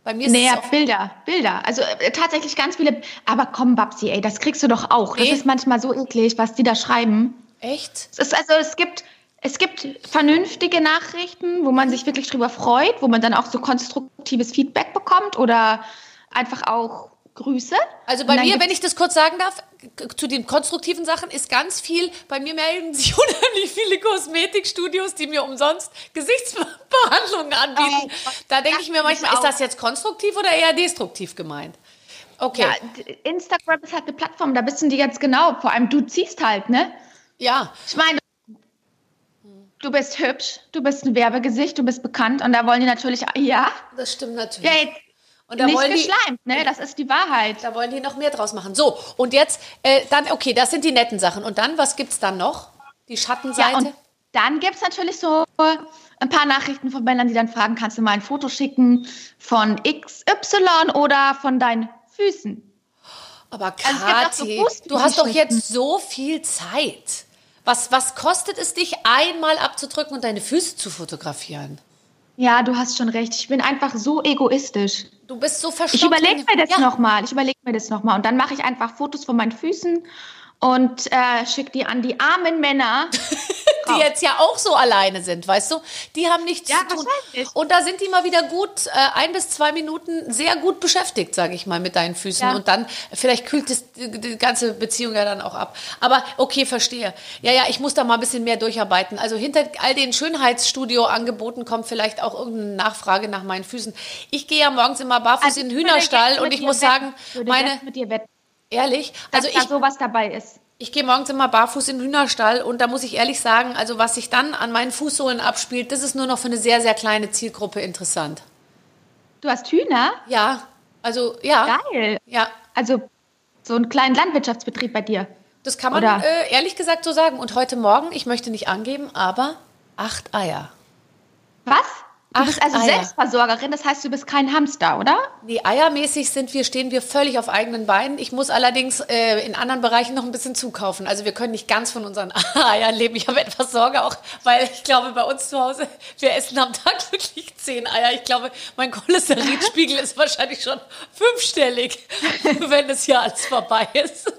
B: Bei mir ist
D: Nee,
B: es
D: ja,
B: auch,
D: Bilder, Bilder. Also äh, tatsächlich ganz viele. Aber komm, Babsi, ey, das kriegst du doch auch.
B: Nee.
D: Das ist manchmal so eklig, was die da schreiben.
B: echt?
D: Es ist also, es gibt, es gibt vernünftige Nachrichten, wo man sich wirklich drüber freut, wo man dann auch so konstruktives Feedback bekommt oder einfach auch Grüße.
B: Also bei
D: Und dann
B: mir,
D: gibt's-
B: wenn ich das kurz sagen darf, k- zu den konstruktiven Sachen ist ganz viel, bei mir melden sich unheimlich viele Kosmetikstudios, die mir umsonst Gesichtsbehandlungen anbieten.
D: Oh,
B: Da denke ich mir
D: das
B: manchmal,
D: ich
B: ist das
D: auch.
B: jetzt konstruktiv oder eher destruktiv gemeint? Okay,
D: Ja, d- Instagram ist halt eine Plattform, da wissen die ganz genau. Vor allem du ziehst halt, ne?
B: ja.
D: Ich meine, du bist hübsch, du bist ein Werbegesicht, du bist bekannt und da wollen die natürlich, ja,
B: Das stimmt natürlich.
D: ja jetzt
B: Und da
D: nicht
B: wollen die,
D: geschleimt, ne? Das ist die Wahrheit.
B: da wollen die noch mehr draus machen. So, und jetzt, äh, dann, okay, das sind die netten Sachen. Und dann, was gibt's dann noch? Die Schattenseite?
D: Ja, und dann gibt es natürlich so ein paar Nachrichten von Männern, die dann fragen, kannst du mal ein Foto schicken von X Y oder von deinen Füßen?
B: Aber
D: Also es gibt auch so
B: Kathi,
D: Fußnachrichten.
B: du hast doch jetzt so viel Zeit. Was, was kostet es dich, einmal abzudrücken und deine Füße zu fotografieren?
D: Ja, du hast schon recht. Ich bin einfach so egoistisch.
B: Du bist so verstockt.
D: Ich überlege mir das
B: ja.
D: nochmal. Ich überlege mir das nochmal. Und dann mache ich einfach Fotos von meinen Füßen und äh, schicke die an die armen Männer.
B: Die jetzt ja auch so alleine sind, weißt du? Die haben nichts
D: Ja,
B: zu tun.
D: wahrscheinlich.
B: Und da sind die mal wieder gut, äh, ein bis zwei Minuten sehr gut beschäftigt, sage ich mal, mit deinen Füßen.
D: Ja.
B: Und dann, vielleicht kühlt das, die, die ganze Beziehung ja dann auch ab. Aber okay, verstehe. Ja, ja, ich muss da mal ein bisschen mehr durcharbeiten. Also hinter all den Schönheitsstudio-Angeboten kommt vielleicht auch irgendeine Nachfrage nach meinen Füßen. Ich gehe ja morgens immer barfuß
D: Also
B: in den
D: ich würde
B: Hühnerstall
D: jetzt
B: und
D: mit
B: ich
D: dir
B: muss
D: wetten.
B: sagen,
D: Ich würde
B: meine,
D: jetzt mit dir wetten,
B: ehrlich,
D: dass
B: also
D: da
B: ich...
D: sowas dabei ist.
B: Ich gehe morgens immer barfuß in den Hühnerstall und da muss ich ehrlich sagen, also was sich dann an meinen Fußsohlen abspielt, das ist nur noch für eine sehr, sehr kleine Zielgruppe interessant.
D: Du hast Hühner?
B: Ja, also ja.
D: Geil.
B: Ja,
D: Also so einen kleinen Landwirtschaftsbetrieb bei dir.
B: das kann man
D: Oder?
B: äh, ehrlich gesagt so sagen. Und heute Morgen, ich möchte nicht angeben, aber acht Eier.
D: Was? Du
B: Acht
D: bist also
B: Eier.
D: Selbstversorgerin, das heißt, du bist kein Hamster, oder?
B: Nee, eiermäßig sind wir, stehen wir völlig auf eigenen Beinen. Ich muss allerdings äh, in anderen Bereichen noch ein bisschen zukaufen. Also wir können nicht ganz von unseren Eiern leben. Ich habe etwas Sorge auch, weil ich glaube, bei uns zu Hause, wir essen am Tag wirklich zehn Eier. Ich glaube, mein Cholesterinspiegel ist wahrscheinlich schon fünfstellig, wenn das hier alles vorbei ist.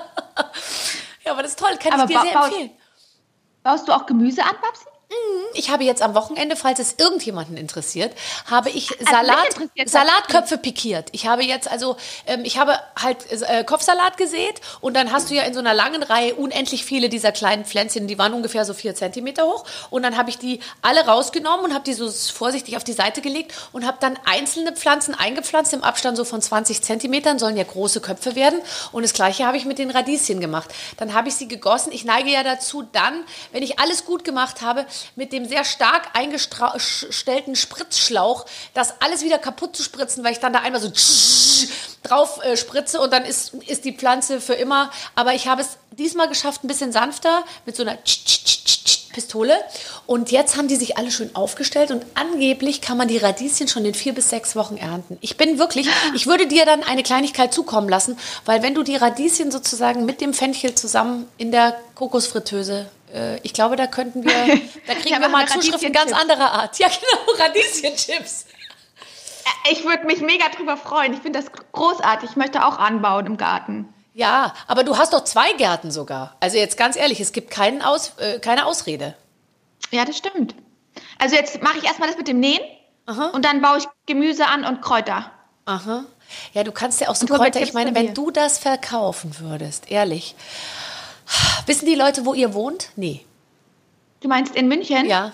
B: Ja, aber das ist toll, kann
D: Aber
B: ich dir
D: ba-
B: sehr
D: baust-
B: empfehlen.
D: Baust du auch Gemüse an, Babsi?
B: Ich habe jetzt am Wochenende, falls es irgendjemanden interessiert, habe ich
D: mich
B: Salat,
D: interessiert das.
B: Salatköpfe pikiert. Ich habe jetzt also, ähm, ich habe halt äh, Kopfsalat gesät und dann hast du ja in so einer langen Reihe unendlich viele dieser kleinen Pflänzchen, die waren ungefähr so vier Zentimeter hoch und dann habe ich die alle rausgenommen und habe die so vorsichtig auf die Seite gelegt und habe dann einzelne Pflanzen eingepflanzt im Abstand so von zwanzig Zentimetern, sollen ja große Köpfe werden und das Gleiche habe ich mit den Radieschen gemacht. Dann habe ich sie gegossen. Ich neige ja dazu dann, wenn ich alles gut gemacht habe, mit dem sehr stark eingestellten Spritzschlauch, das alles wieder kaputt zu spritzen, weil ich dann da einmal so drauf äh, spritze und dann ist, ist die Pflanze für immer. Aber ich habe es diesmal geschafft, ein bisschen sanfter mit so einer Pistole. Und jetzt haben die sich alle schön aufgestellt und angeblich kann man die Radieschen schon in vier bis sechs Wochen ernten. Ich bin wirklich, ich würde dir dann eine Kleinigkeit zukommen lassen, weil wenn du die Radieschen sozusagen mit dem Fenchel zusammen in der Kokosfritteuse, äh, ich glaube, da könnten wir, da kriegen
D: Ja,
B: wir
D: machen
B: mal
D: wir
B: Zuschriften ganz
D: Radieschenchips.
B: anderer Art. Ja, genau, Radieschenchips.
D: Ich würde mich mega drüber freuen. Ich finde das großartig. Ich möchte auch anbauen im Garten.
B: Ja, aber du hast doch zwei Gärten sogar. Also jetzt ganz ehrlich, es gibt keinen Aus, äh, keine Ausrede.
D: Ja, das stimmt. Also jetzt mache ich erstmal das mit dem Nähen
B: Aha.
D: und dann baue ich Gemüse an und Kräuter.
B: Aha. Ja, du kannst ja auch so
D: Und du, aber
B: Kräuter, ich
D: Tipps
B: meine,
D: von
B: wenn
D: dir.
B: du das verkaufen würdest, ehrlich. Wissen die Leute, wo ihr wohnt? Nee.
D: Du meinst in München?
B: Ja,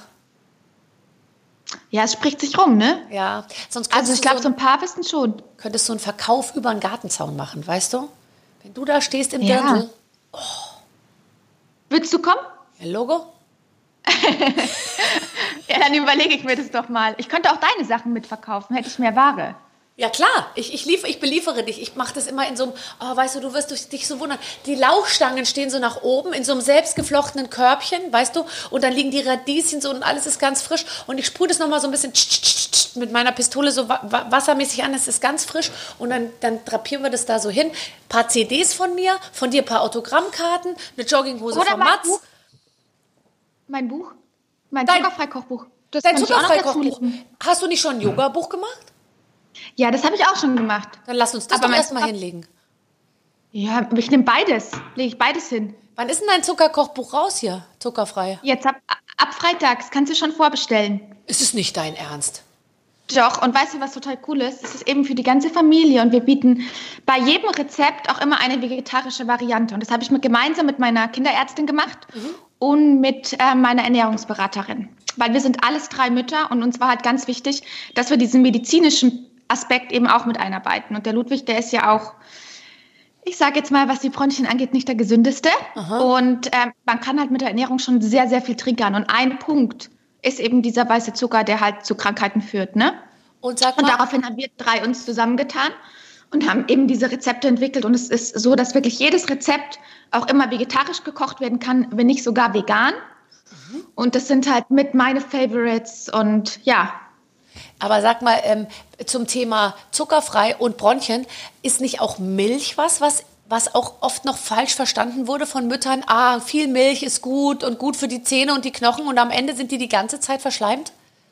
D: Ja, es spricht sich rum, ne?
B: ja. Sonst
D: Also
B: könntest
D: ich glaube,
B: du
D: so
B: so,
D: ein paar wissen schon.
B: könntest du einen Verkauf über einen Gartenzaun machen, weißt du? Wenn du da stehst im
D: Ja.
B: Dirndl,
D: Willst du kommen?
B: ja, Logo?
D: Ja, dann überlege ich mir das doch mal. Ich könnte auch deine Sachen mitverkaufen, hätte ich mehr Ware.
B: Ja klar, ich, ich, lief, ich beliefere dich. Ich mache das immer in so einem, oh, weißt du, du wirst dich so wundern. Die Lauchstangen stehen so nach oben in so einem selbstgeflochtenen Körbchen, weißt du, und dann liegen die Radieschen so und alles ist ganz frisch. Und ich sprühe das nochmal so ein bisschen mit meiner Pistole so wa- wa- wassermäßig an, es ist ganz frisch. Und dann, dann drapieren wir das da so hin. Ein paar C Ds von mir, von dir ein paar Autogrammkarten, eine Jogginghose
D: Oder
B: von
D: mein
B: Mats.
D: Buch. Mein Buch? Mein
B: Dein-
D: Zuckerfrei-Kochbuch. Das
B: Dein
D: kann ich auch noch dazu
B: Zuckerfrei-Kochbuch.
D: lesen.
B: Hast du nicht schon ein Yoga-Buch gemacht?
D: Ja, das habe ich auch schon gemacht.
B: Dann lass uns das
D: Aber
B: doch
D: mein
B: erstmal
D: Zucker-
B: hinlegen.
D: Ja, aber ich nehme beides. Lege ich beides hin.
B: Wann ist denn dein Zuckerkochbuch raus hier? Zuckerfrei.
D: Jetzt ab, ab freitags kannst du schon vorbestellen.
B: Ist es nicht dein Ernst?
D: Doch, und weißt du, was total cool ist? Es ist eben für die ganze Familie und wir bieten bei jedem Rezept auch immer eine vegetarische Variante. Und das habe ich mit, gemeinsam mit meiner Kinderärztin gemacht mhm. und mit äh, meiner Ernährungsberaterin. Weil wir sind alles drei Mütter und uns war halt ganz wichtig, dass wir diesen medizinischen Aspekt eben auch mit einarbeiten. Und der Ludwig, der ist ja auch, ich sage jetzt mal, was die Bronchien angeht, nicht der gesündeste. Aha. Und äh, man kann halt mit der Ernährung schon sehr, sehr viel triggern. Und ein Punkt ist eben dieser weiße Zucker, der halt zu Krankheiten führt. Ne?
B: Und, sag mal,
D: und daraufhin haben wir drei uns zusammengetan und haben eben diese Rezepte entwickelt. Und es ist so, dass wirklich jedes Rezept auch immer vegetarisch gekocht werden kann, wenn nicht sogar vegan. Mhm. Und das sind halt mit meine Favorites und ja.
B: Aber sag mal, ähm, zum Thema zuckerfrei und Bronchien, ist nicht auch Milch was, was, was auch oft noch falsch verstanden wurde von Müttern? Ah, viel Milch ist gut und gut für die Zähne und die Knochen und am Ende sind die die ganze Zeit verschleimt?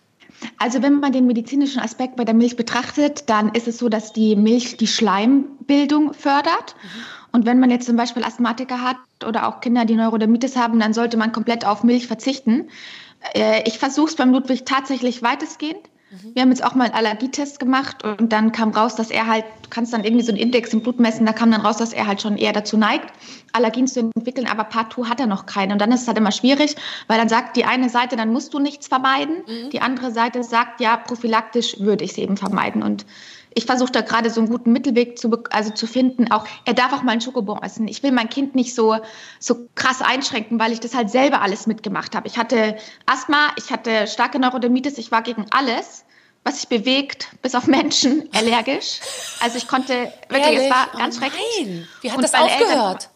D: Also wenn man den medizinischen Aspekt bei der Milch betrachtet, dann ist es so, dass die Milch die Schleimbildung fördert. Mhm. Und wenn man jetzt zum Beispiel Asthmatiker hat oder auch Kinder, die Neurodermitis haben, dann sollte man komplett auf Milch verzichten. Äh, ich versuche es beim Ludwig tatsächlich weitestgehend. Wir haben jetzt auch mal einen Allergietest gemacht und dann kam raus, dass er halt, du kannst dann irgendwie so einen Index im Blut messen, da kam dann raus, dass er halt schon eher dazu neigt, Allergien zu entwickeln, aber partout hat er noch keine. Und dann ist es halt immer schwierig, weil dann sagt die eine Seite, dann musst du nichts vermeiden, mhm. die andere Seite sagt, ja, prophylaktisch würde ich es eben vermeiden. Und ich versuche da gerade so einen guten Mittelweg zu, also zu finden. Auch er darf auch mal einen Schokobon essen. Ich will mein Kind nicht so, so krass einschränken, weil ich das halt selber alles mitgemacht habe. Ich hatte Asthma, ich hatte starke Neurodermitis, ich war gegen alles, was sich bewegt, bis auf Menschen, allergisch. Also ich konnte wirklich,
B: Ehrlich?
D: es war
B: Oh
D: ganz schrecklich.
B: Nein. Wie hat
D: Und
B: das
D: meine
B: aufgehört?
D: Eltern,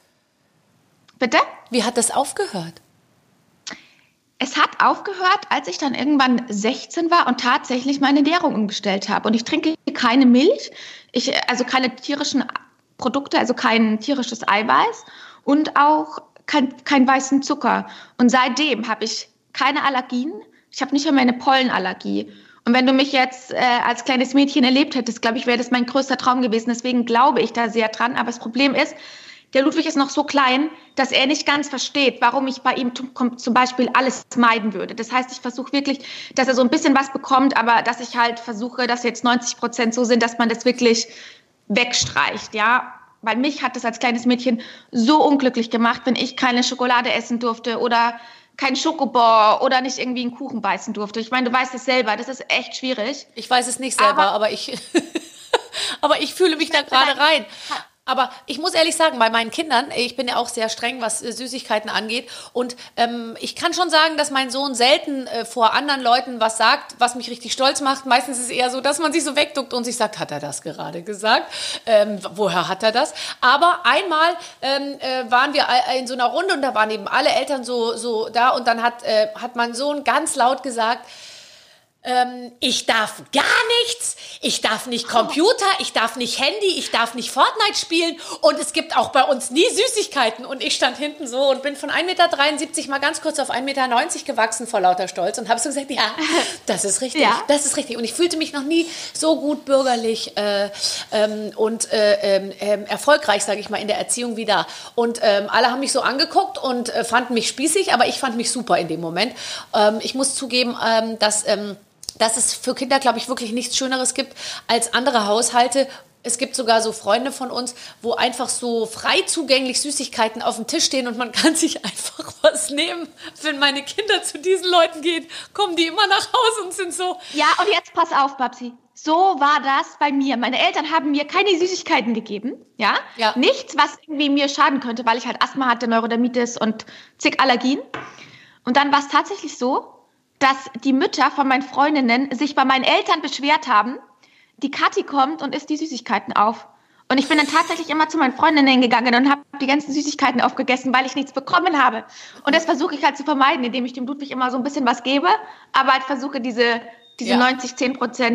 D: bitte?
B: Wie hat das aufgehört?
D: Es hat aufgehört, als ich dann irgendwann sechzehn war und tatsächlich meine Ernährung umgestellt habe. Und ich trinke keine Milch, ich, also keine tierischen Produkte, also kein tierisches Eiweiß und auch kein, kein weißen Zucker. Und seitdem habe ich keine Allergien. Ich habe nicht mehr eine Pollenallergie. Und wenn du mich jetzt äh, als kleines Mädchen erlebt hättest, glaube ich, wäre das mein größter Traum gewesen. Deswegen glaube ich da sehr dran. Aber das Problem ist, der Ludwig ist noch so klein, dass er nicht ganz versteht, warum ich bei ihm zum Beispiel alles meiden würde. Das heißt, ich versuche wirklich, dass er so ein bisschen was bekommt, aber dass ich halt versuche, dass jetzt neunzig Prozent so sind, dass man das wirklich wegstreicht, ja. Weil mich hat das als kleines Mädchen so unglücklich gemacht, wenn ich keine Schokolade essen durfte oder kein Schokobon oder nicht irgendwie einen Kuchen beißen durfte. Ich meine, du weißt es selber, das ist echt schwierig.
B: Ich weiß es nicht selber, aber, aber ich, aber ich fühle mich da gerade rein. Aber ich muss ehrlich sagen, bei meinen Kindern, ich bin ja auch sehr streng, was äh, Süßigkeiten angeht. Und ähm, ich kann schon sagen, dass mein Sohn selten äh, vor anderen Leuten was sagt, was mich richtig stolz macht. Meistens ist es eher so, dass man sich so wegduckt und sich sagt, hat er das gerade gesagt? Ähm, woher hat er das? Aber einmal ähm, äh, waren wir in so einer Runde und da waren eben alle Eltern so, so da. Und dann hat, äh, hat mein Sohn ganz laut gesagt, Ähm, ich darf gar nichts, ich darf nicht Computer, ich darf nicht Handy, ich darf nicht Fortnite spielen und es gibt auch bei uns nie Süßigkeiten. Und ich stand hinten so und bin von ein Meter dreiundsiebzig mal ganz kurz auf ein Meter neunzig gewachsen vor lauter Stolz und habe so gesagt, ja, das ist richtig, ja. das ist richtig. Und ich fühlte mich noch nie so gut bürgerlich äh, ähm, und äh, äh, erfolgreich, sage ich mal, in der Erziehung wie da. Und ähm, alle haben mich so angeguckt und äh, fanden mich spießig, aber ich fand mich super in dem Moment. Ähm, ich muss zugeben, ähm, dass... Ähm, dass es für Kinder, glaube ich, wirklich nichts Schöneres gibt als andere Haushalte. Es gibt sogar so Freunde von uns, wo einfach so frei zugänglich Süßigkeiten auf dem Tisch stehen und man kann sich einfach was nehmen. Wenn meine Kinder zu diesen Leuten gehen, kommen die immer nach Hause und sind so...
D: Ja, und jetzt pass auf, Babsi. So war das bei mir. Meine Eltern haben mir keine Süßigkeiten gegeben. Ja?
B: Ja.
D: Nichts, was irgendwie mir schaden könnte, weil ich halt Asthma hatte, Neurodermitis und zig Allergien. Und dann war es tatsächlich so, dass die Mütter von meinen Freundinnen sich bei meinen Eltern beschwert haben, die Kathi kommt und isst die Süßigkeiten auf. Und ich bin dann tatsächlich immer zu meinen Freundinnen gegangen und habe die ganzen Süßigkeiten aufgegessen, weil ich nichts bekommen habe. Und das versuche ich halt zu vermeiden, indem ich dem Ludwig immer so ein bisschen was gebe, aber halt versuche diese, diese
B: ja.
D: neunzig, zehn Prozent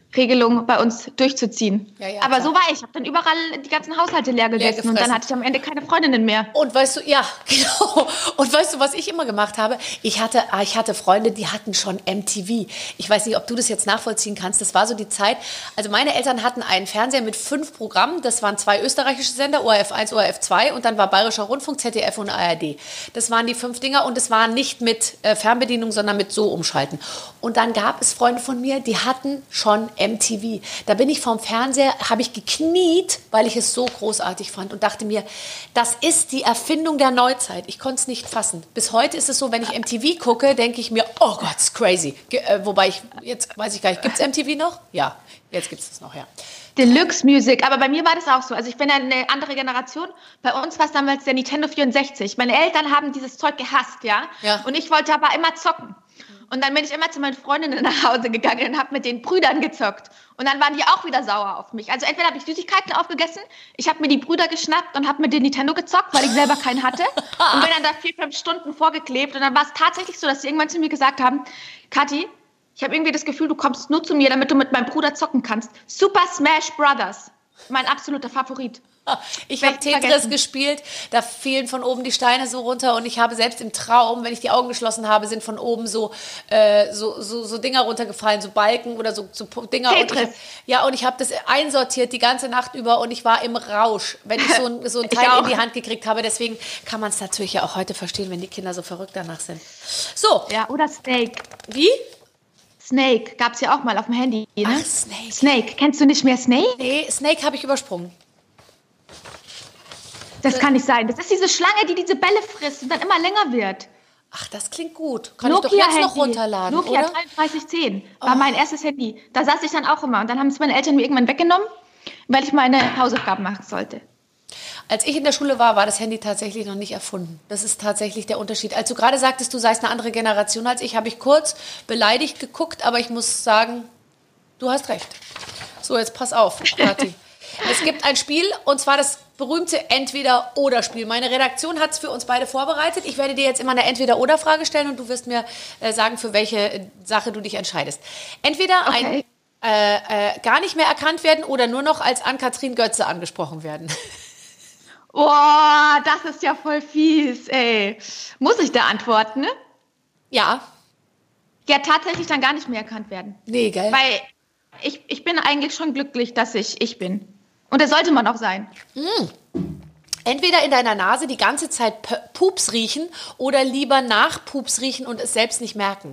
D: Regelung bei uns durchzuziehen.
B: Ja, ja,
D: aber
B: klar.
D: so war ich. Ich habe dann überall die ganzen Haushalte leer gegessen
B: Leer
D: und dann hatte ich am Ende keine Freundinnen mehr.
B: Und weißt du, ja, genau. Und weißt du, was ich immer gemacht habe? Ich hatte, ich hatte Freunde, die hatten schon M T V. Ich weiß nicht, ob du das jetzt nachvollziehen kannst. Das war so die Zeit. Also meine Eltern hatten einen Fernseher mit fünf Programmen. Das waren zwei österreichische Sender, O R F eins, O R F zwei. Und dann war Bayerischer Rundfunk, Z D F und A R D. Das waren die fünf Dinger. Und es war nicht mit äh, Fernbedienung, sondern mit so umschalten. Und dann gab es Freunde von mir, die hatten schon M T V. Da bin ich vorm Fernseher, habe ich gekniet, weil ich es so großartig fand und dachte mir, das ist die Erfindung der Neuzeit. Ich konnte es nicht fassen. Bis heute ist es so, wenn ich M T V gucke, denke ich mir, oh Gott, ist crazy. Ge äh, wobei ich, jetzt weiß ich gar nicht, gibt es M T V noch? Ja, jetzt gibt es das noch, ja.
D: Deluxe Music, aber bei mir war das auch so. Also ich bin eine andere Generation. Bei uns war es damals der Nintendo vierundsechzig. Meine Eltern haben dieses Zeug gehasst, ja?
B: Ja.
D: Und ich wollte aber immer zocken. Und dann bin ich immer zu meinen Freundinnen nach Hause gegangen und habe mit den Brüdern gezockt. Und dann waren die auch wieder sauer auf mich. Also entweder habe ich Süßigkeiten aufgegessen, ich habe mir die Brüder geschnappt und habe mit den Nintendo gezockt, weil ich selber keinen hatte. Und bin dann da vier, fünf Stunden vorgeklebt. Und dann war es tatsächlich so, dass sie irgendwann zu mir gesagt haben, Kathi, ich habe irgendwie das Gefühl, du kommst nur zu mir, damit du mit meinem Bruder zocken kannst. Super Smash Brothers, mein absoluter Favorit.
B: Ich habe Tetris vergessen. gespielt, da fielen von oben die Steine so runter und ich habe selbst im Traum, wenn ich die Augen geschlossen habe, sind von oben so, äh, so, so, so Dinger runtergefallen, so Balken oder so, so Dinger.
D: Tetris.
B: Und ich hab, ja, und ich habe das einsortiert die ganze Nacht über und ich war im Rausch, wenn ich so ein, so ein Teil in die Hand gekriegt habe. Deswegen kann man es natürlich ja auch heute verstehen, wenn die Kinder so verrückt danach sind. So.
D: Ja, oder Snake.
B: Wie?
D: Snake gab es ja auch mal auf dem Handy. Ne?
B: Ach, Snake.
D: Snake. Kennst du nicht mehr Snake?
B: Nee, Snake habe ich übersprungen.
D: Das kann nicht sein. Das ist diese Schlange, die diese Bälle frisst und dann immer länger wird.
B: Ach, das klingt gut. Kann
D: Nokia
B: ich doch jetzt
D: Handy.
B: noch runterladen,
D: Nokia
B: oder?
D: dreiunddreißig zehn war oh. mein erstes Handy. Da saß ich dann auch immer. Und dann haben es meine Eltern mir irgendwann weggenommen, weil ich meine Hausaufgaben machen sollte.
B: Als ich in der Schule war, war das Handy tatsächlich noch nicht erfunden. Das ist tatsächlich der Unterschied. Als du gerade sagtest, du seist eine andere Generation als ich, habe ich kurz beleidigt geguckt, aber ich muss sagen, du hast recht. So, jetzt pass auf, Kathi. Es gibt ein Spiel, und zwar das berühmte Entweder-Oder-Spiel. Meine Redaktion hat es für uns beide vorbereitet. Ich werde dir jetzt immer eine Entweder-Oder-Frage stellen und du wirst mir äh, sagen, für welche Sache du dich entscheidest. Entweder
D: okay.
B: ein, äh, äh, gar nicht mehr erkannt werden oder nur noch als Ann-Kathrin Götze angesprochen werden.
D: Boah, das ist ja voll fies, ey. Muss ich da antworten, ne?
B: Ja.
D: Ja, tatsächlich dann gar nicht mehr erkannt werden.
B: Nee, gell?
D: Weil ich, ich bin eigentlich schon glücklich, dass ich ich bin. Und das sollte man auch sein.
B: Mm. Entweder in deiner Nase die ganze Zeit P- Pups riechen oder lieber nach Pups riechen und es selbst nicht merken.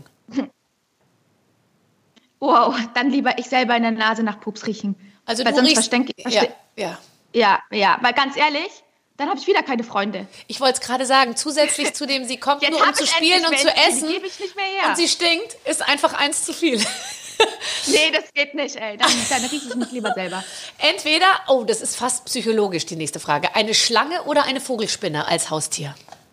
D: Wow, dann lieber ich selber in der Nase nach Pups riechen.
B: Also
D: weil
B: du
D: sonst
B: riechst...
D: versteck, verste-
B: ja, ja.
D: ja, ja, weil ganz ehrlich, dann habe ich wieder keine Freunde.
B: Ich wollte es gerade sagen, zusätzlich zu dem, sie kommt
D: Jetzt
B: nur um
D: hab
B: zu
D: ich
B: spielen und
D: endlich
B: zu
D: welche,
B: essen
D: die gebe ich nicht mehr her.
B: und sie stinkt, ist einfach eins zu viel.
D: Nee, das geht nicht, ey. Dann, dann rieche ich mich lieber selber.
B: Entweder, oh, das ist fast psychologisch, die nächste Frage, eine Schlange oder eine Vogelspinne als Haustier?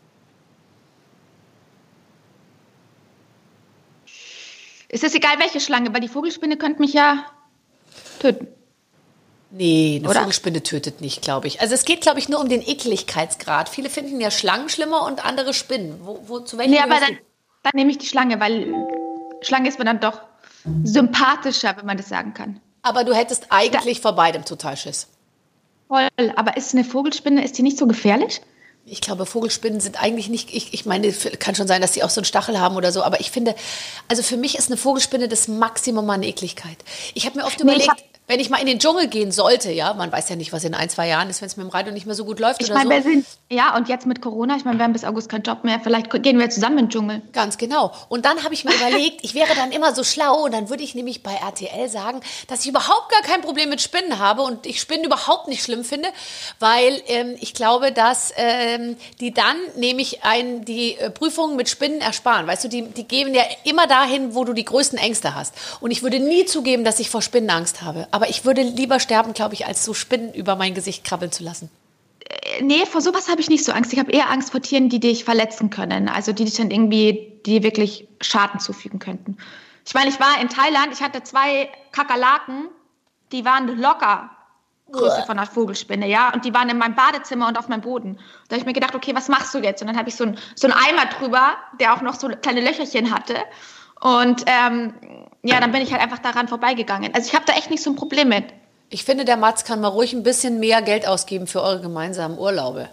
D: Es ist egal, welche Schlange, weil die Vogelspinne könnte mich ja töten.
B: Nee, eine
D: Oder?
B: Vogelspinne tötet nicht, glaube ich. Also es geht, glaube ich, nur um den Ekligkeitsgrad. Viele finden ja Schlangen schlimmer und andere Spinnen. Wo, wo, zu welchen
D: Nee, aber
B: gehörst
D: dann, dann nehme ich die Schlange, weil Schlange ist mir dann doch sympathischer, wenn man das sagen kann.
B: Aber du hättest eigentlich vor beidem total Schiss.
D: Voll, aber ist eine Vogelspinne, ist die nicht so gefährlich?
B: Ich glaube, Vogelspinnen sind eigentlich nicht, ich, ich meine, kann schon sein, dass die auch so einen Stachel haben oder so, aber ich finde, also für mich ist eine Vogelspinne das Maximum an Ekligkeit. Ich habe mir oft
D: Nee, ich
B: überlegt,
D: hab-
B: wenn ich mal in den Dschungel gehen sollte, ja, man weiß ja nicht, was in ein, zwei Jahren ist, wenn es mit dem Radio nicht mehr so gut läuft
D: Ich
B: oder
D: meine,
B: so.
D: wir sind, ja, und jetzt mit Corona, ich meine, wir haben bis August keinen Job mehr, vielleicht gehen wir zusammen in den Dschungel.
B: Ganz genau. Und dann habe ich mir überlegt, ich wäre dann immer so schlau und dann würde ich nämlich bei R T L sagen, dass ich überhaupt gar kein Problem mit Spinnen habe und ich Spinnen überhaupt nicht schlimm finde, weil ähm, ich glaube, dass ähm, die dann nämlich ein, die äh, Prüfungen mit Spinnen ersparen. Weißt du, die, die gehen ja immer dahin, wo du die größten Ängste hast. Und ich würde nie zugeben, dass ich vor Spinnen Angst habe. Aber ich würde lieber sterben, glaube ich, als so Spinnen über mein Gesicht krabbeln zu lassen.
D: Nee, vor sowas habe ich nicht so Angst. Ich habe eher Angst vor Tieren, die dich verletzen können. Also die dich dann irgendwie, die wirklich Schaden zufügen könnten. Ich meine, ich war in Thailand, ich hatte zwei Kakerlaken, die waren locker Größe von einer Vogelspinne, ja. Und die waren in meinem Badezimmer und auf meinem Boden. Da habe ich mir gedacht, okay, was machst du jetzt? Und dann habe ich so einen so einen Eimer drüber, der auch noch so kleine Löcherchen hatte. Und ähm, ja, dann bin ich halt einfach daran vorbeigegangen. Also ich habe da echt nicht so ein Problem mit.
B: Ich finde, der Mats kann mal ruhig ein bisschen mehr Geld ausgeben für eure gemeinsamen Urlaube.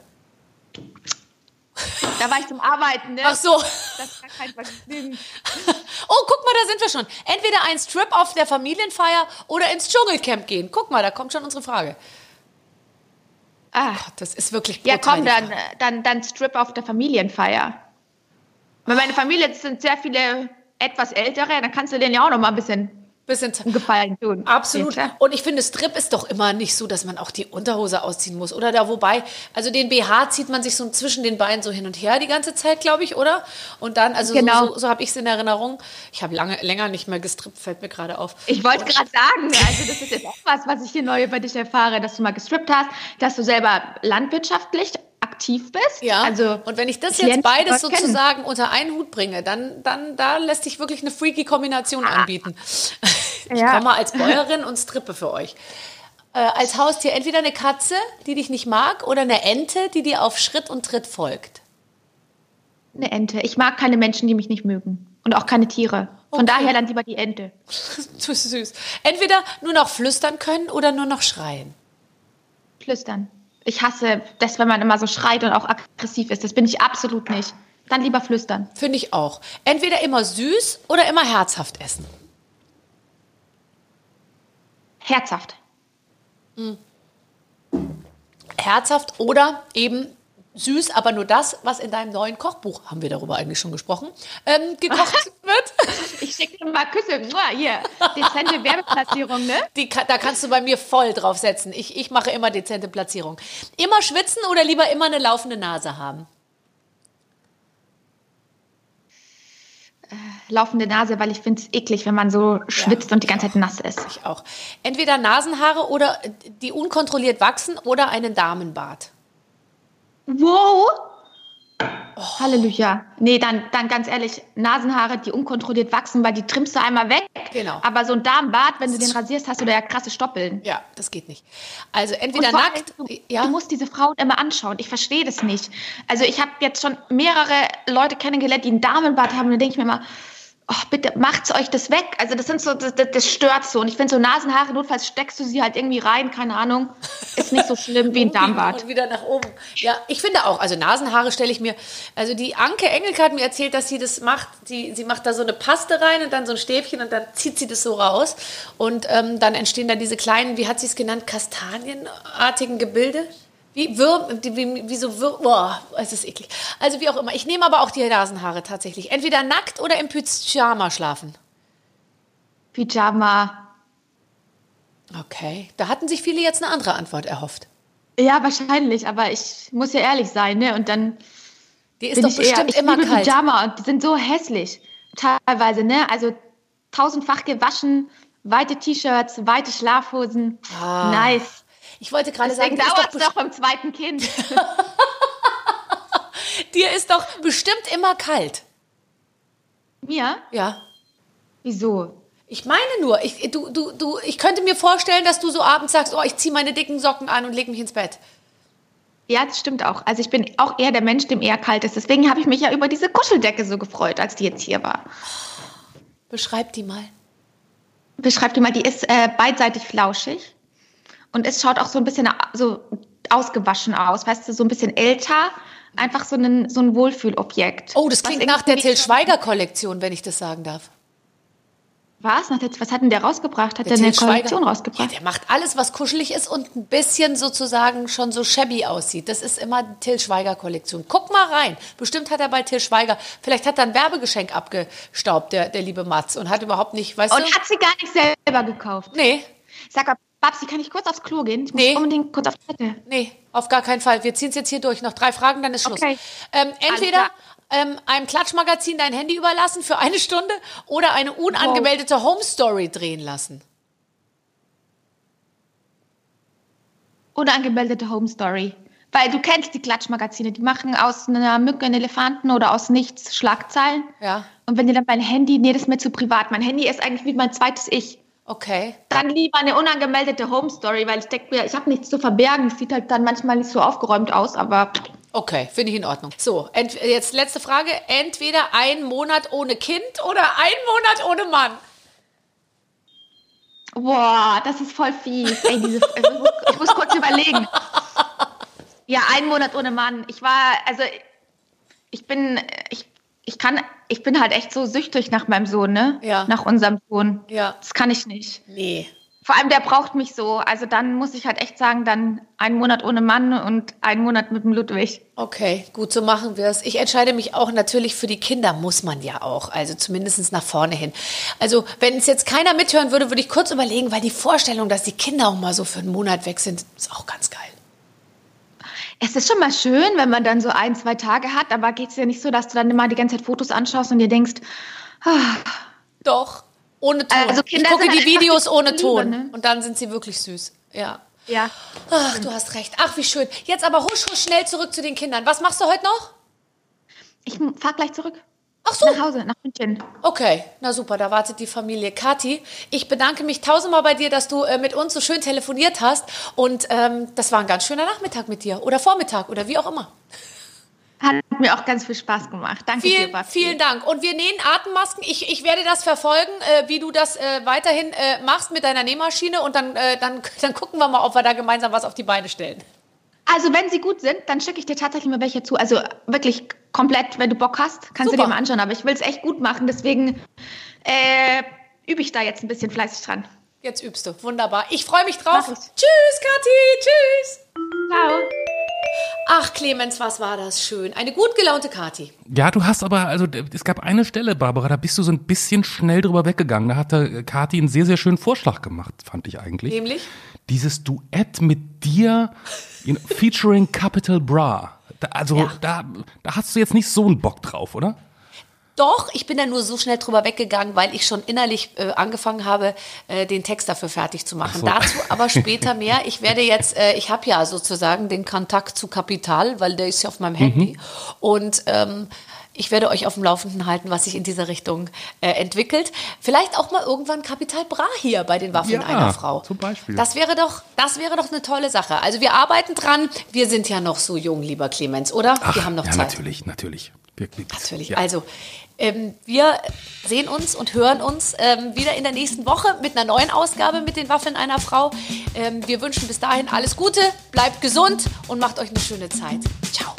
D: Da war ich zum Arbeiten, ne?
B: Ach so.
D: Das ist gar kein Vergnügen.
B: Oh, guck mal, da sind wir schon. Entweder ein Strip auf der Familienfeier oder ins Dschungelcamp gehen. Guck mal, da kommt schon unsere Frage.
D: Ah.
B: Gott, das ist wirklich brutal.
D: Ja, komm,
B: die
D: dann,
B: Frage.
D: dann, dann Strip auf der Familienfeier. Weil meine Familie, das sind sehr viele etwas Ältere, dann kannst du denen ja auch noch mal ein bisschen
B: Bisschen
D: einen Gefallen tun.
B: Absolut.
D: Ja,
B: Und ich finde, Strip ist doch immer nicht so, dass man auch die Unterhose ausziehen muss. Oder da, wobei, also den B H zieht man sich so zwischen den Beinen so hin und her die ganze Zeit, glaube ich, oder? Und dann, also
D: Genau.
B: so, so, so habe ich es in Erinnerung. Ich habe lange, länger nicht mehr gestrippt, fällt mir gerade auf.
D: Ich wollte gerade sagen, also das ist jetzt auch was, was ich hier neu über dich erfahre, dass du mal gestrippt hast, dass du selber landwirtschaftlich aktiv bist.
B: Ja,
D: also,
B: und wenn ich das
D: ich
B: jetzt
D: lerne dich
B: beides
D: dort kennen.
B: sozusagen unter einen Hut bringe, dann, dann da lässt sich wirklich eine freaky Kombination anbieten. Ich
D: Ja.
B: komme als Bäuerin und strippe für euch. Äh, als Haustier entweder eine Katze, die dich nicht mag, oder eine Ente, die dir auf Schritt und Tritt folgt.
D: Eine Ente. Ich mag keine Menschen, die mich nicht mögen. Und auch keine Tiere. Von
B: Okay.
D: daher dann lieber die Ente.
B: Du bist süß. Entweder nur noch flüstern können oder nur noch schreien.
D: Flüstern. Ich hasse das, wenn man immer so schreit und auch aggressiv ist. Das bin ich absolut nicht. Dann lieber flüstern.
B: Finde ich auch. Entweder immer süß oder immer herzhaft essen.
D: Herzhaft.
B: Herzhaft oder eben süß, aber nur das, was in deinem neuen Kochbuch, haben wir darüber eigentlich schon gesprochen, ähm, gekocht wird.
D: Ich schicke dir mal Küsse. Mua, hier. Dezente Werbeplatzierung, ne?
B: Die, ka- da kannst du bei mir voll drauf setzen. Ich, ich mache immer dezente Platzierung. Immer schwitzen oder lieber immer eine laufende Nase haben?
D: Laufende Nase, weil ich finde es eklig, wenn man so schwitzt und die ganze Zeit nass ist.
B: Ich auch. Entweder Nasenhaare oder die unkontrolliert wachsen oder einen Damenbart.
D: Wow! Oh. Halleluja. Nee, dann, dann ganz ehrlich, Nasenhaare, die unkontrolliert wachsen, weil die trimmst du einmal weg.
B: Genau.
D: Aber so ein Darmbart, wenn du den rasierst, hast du da ja krasse Stoppeln.
B: Ja, das geht nicht. Also entweder
D: Und vor
B: nackt.
D: allem, du,
B: ja?
D: du musst diese Frauen immer anschauen. Ich verstehe das nicht. Also ich habe jetzt schon mehrere Leute kennengelernt, die einen Damenbart haben. Und da denke ich mir immer, oh, bitte macht's euch das weg. Also das sind so, das, das stört so. Und ich finde so Nasenhaare, notfalls steckst du sie halt irgendwie rein, keine Ahnung. Ist nicht so schlimm wie ein Darmbart.
B: Und wieder nach oben. Ja, ich finde auch, also Nasenhaare stelle ich mir, also die Anke Engelke hat mir erzählt, dass sie das macht, die, sie macht da so eine Paste rein und dann so ein Stäbchen und dann zieht sie das so raus und ähm, dann entstehen da diese kleinen, wie hat sie es genannt, kastanienartigen Gebilde. Wie Würm, wie, wie so Würm, boah, es ist eklig. Also wie auch immer. Ich nehme aber auch die Nasenhaare tatsächlich. Entweder nackt oder im Pyjama schlafen.
D: Pyjama.
B: Okay, da hatten sich viele jetzt eine andere Antwort erhofft.
D: Ja, wahrscheinlich, aber ich muss ja ehrlich sein, ne? Und dann
B: Die ist
D: bin
B: doch
D: ich
B: bestimmt
D: eher, ich
B: immer
D: liebe
B: kalt.
D: Pyjama und die sind so hässlich. Teilweise, ne? Also tausendfach gewaschen, weite T-Shirts, weite Schlafhosen.
B: Ah.
D: Nice.
B: Ich wollte gerade sagen,
D: Deswegen
B: dir ist,
D: dauert
B: doch
D: es doch beim zweiten Kind.
B: dir ist doch bestimmt immer kalt.
D: Mir?
B: Ja.
D: Wieso?
B: Ich meine nur, ich, du, du, du, ich könnte mir vorstellen, dass du so abends sagst, oh, ich ziehe meine dicken Socken an und lege mich ins Bett.
D: Ja, das stimmt auch. Also ich bin auch eher der Mensch, dem eher kalt ist. Deswegen habe ich mich ja über diese Kuscheldecke so gefreut, als die jetzt hier war.
B: Beschreib die mal.
D: Beschreib die mal, die ist äh, beidseitig flauschig. Und es schaut auch so ein bisschen so ausgewaschen aus, weißt du, so ein bisschen älter. Einfach so ein, so ein Wohlfühlobjekt.
B: Oh, das klingt
D: Was
B: nach der
D: irgendwie
B: Til Schweiger-Kollektion, wenn ich das sagen darf.
D: Was? Nach der, was hat denn der rausgebracht? Hat
B: Der
D: der eine
B: Til
D: Kollektion
B: Schweiger-
D: rausgebracht?
B: Ja, der macht alles, was kuschelig ist und ein bisschen sozusagen schon so shabby aussieht. Das ist immer die Til Schweiger-Kollektion. Guck mal rein. Bestimmt hat er bei Til Schweiger, vielleicht hat er ein Werbegeschenk abgestaubt, der, der liebe Mats, und hat überhaupt nicht, weißt
D: Und
B: du?
D: hat sie gar nicht selber gekauft.
B: Nee,
D: Sag mal, Babsi, kann ich kurz aufs Klo gehen? Ich muss
B: Nee.
D: unbedingt kurz auf Toilette.
B: nee, auf gar keinen Fall. Wir ziehen es jetzt hier durch. Noch drei Fragen, dann ist Schluss.
D: Okay.
B: Ähm, entweder
D: klar.
B: ähm, einem Klatschmagazin dein Handy überlassen für eine Stunde oder eine unangemeldete Home Story drehen lassen.
D: Unangemeldete Home Story. Weil du kennst die Klatschmagazine, die machen aus einer Mücke einen Elefanten oder aus nichts Schlagzeilen.
B: Ja.
D: Und wenn dir dann mein Handy, nee, das ist mir zu privat. Mein Handy ist eigentlich wie mein zweites Ich.
B: Okay.
D: Dann lieber eine unangemeldete Home Story, weil ich denke mir, ich habe nichts zu verbergen. Es sieht halt dann manchmal nicht so aufgeräumt aus, aber
B: Okay, finde ich in Ordnung. So, ent- jetzt letzte Frage. Entweder ein Monat ohne Kind oder ein Monat ohne Mann.
D: Boah, das ist voll fies. Ey, diese, ich, muss, ich muss kurz überlegen. Ja, ein Monat ohne Mann. Ich war, also ich bin, ich, ich kann, ich bin halt echt so süchtig nach meinem Sohn, ne?
B: Ja.
D: Nach unserem Sohn.
B: Ja.
D: Das kann ich nicht.
B: Nee.
D: Vor allem, der braucht mich so. Also dann muss ich halt echt sagen, dann einen Monat ohne Mann und einen Monat mit dem Ludwig.
B: Okay, gut, so machen wir es. Ich entscheide mich auch natürlich für die Kinder, muss man ja auch, also zumindest nach vorne hin. Also wenn es jetzt keiner mithören würde, würde ich kurz überlegen, weil die Vorstellung, dass die Kinder auch mal so für einen Monat weg sind, ist auch ganz geil.
D: Es ist schon mal schön, wenn man dann so ein, zwei Tage hat, aber geht es ja nicht so, dass du dann immer die ganze Zeit Fotos anschaust und dir denkst, ah.
B: Doch, ohne Ton.
D: Also Kinder
B: ich gucke
D: sind
B: die Videos
D: die
B: ohne
D: Liebe,
B: Ton
D: ne?
B: und dann sind sie wirklich süß. Ja.
D: Ja.
B: Ach, du hast recht. Ach, wie schön. Jetzt aber husch, husch, schnell zurück zu den Kindern. Was machst du heute noch?
D: Ich fahr gleich zurück.
B: Ach so.
D: Nach Hause, nach München.
B: Okay, na super, da wartet die Familie. Kathi, ich bedanke mich tausendmal bei dir, dass du äh, mit uns so schön telefoniert hast. Und ähm, das war ein ganz schöner Nachmittag mit dir. Oder Vormittag oder wie auch immer.
D: Hat mir auch ganz viel Spaß gemacht. Danke
B: Vielen,
D: dir, Basti.
B: vielen Dank. Und wir nähen Atemmasken. Ich, ich werde das verfolgen, äh, wie du das äh, weiterhin äh, machst mit deiner Nähmaschine. Und dann, äh, dann, dann gucken wir mal, ob wir da gemeinsam was auf die Beine stellen.
D: Also wenn sie gut sind, dann schicke ich dir tatsächlich mal welche zu. Also wirklich komplett, wenn du Bock hast, kannst
B: Super.
D: du dir mal anschauen. Aber ich will es echt gut machen, deswegen äh, übe ich da jetzt ein bisschen fleißig dran.
B: Jetzt übst du. Wunderbar. Ich freue mich drauf.
D: Mach ich.
B: Tschüss, Kathi. Tschüss.
D: Ciao.
B: Ach, Clemens, was war das schön. Eine gut gelaunte Kathi.
C: Ja, du hast aber, also es gab eine Stelle, Barbara, da bist du so ein bisschen schnell drüber weggegangen. Da hatte Kathi einen sehr, sehr schönen Vorschlag gemacht, fand ich eigentlich.
B: Nämlich?
C: Dieses Duett mit dir, in, featuring Capital Bra. Da, also
B: Ja.
C: da, da hast du jetzt nicht so einen Bock drauf, oder?
B: Doch, ich bin da nur so schnell drüber weggegangen, weil ich schon innerlich äh, angefangen habe, äh, den Text dafür fertig zu machen.
C: Ach so.
B: Dazu aber später mehr. Ich werde jetzt, äh, ich habe ja sozusagen den Kontakt zu Kapital, weil der ist ja auf meinem Handy.
C: Mhm.
B: Und ähm, ich werde euch auf dem Laufenden halten, was sich in dieser Richtung äh, entwickelt. Vielleicht auch mal irgendwann Capital Bra hier bei den Waffeln
C: Ja,
B: einer Frau.
C: zum Beispiel.
B: Das wäre doch, das wäre doch eine tolle Sache. Also wir arbeiten dran. Wir sind ja noch so jung, lieber Clemens, oder?
C: Ach,
B: wir haben noch
C: ja,
B: Zeit.
C: natürlich, natürlich. Wirklich.
B: Natürlich.
C: Ja.
B: Also, ähm, wir sehen uns und hören uns ähm, wieder in der nächsten Woche mit einer neuen Ausgabe mit den Waffeln einer Frau. Ähm, wir wünschen bis dahin alles Gute, bleibt gesund und macht euch eine schöne Zeit. Ciao.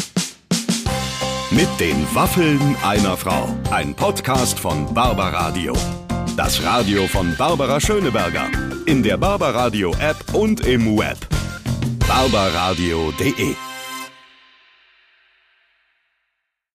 A: Mit den Waffeln einer Frau. Ein Podcast von Barbaradio. Das Radio von Barbara Schöneberger. In der Barbaradio App und im Web. barbaradio punkt de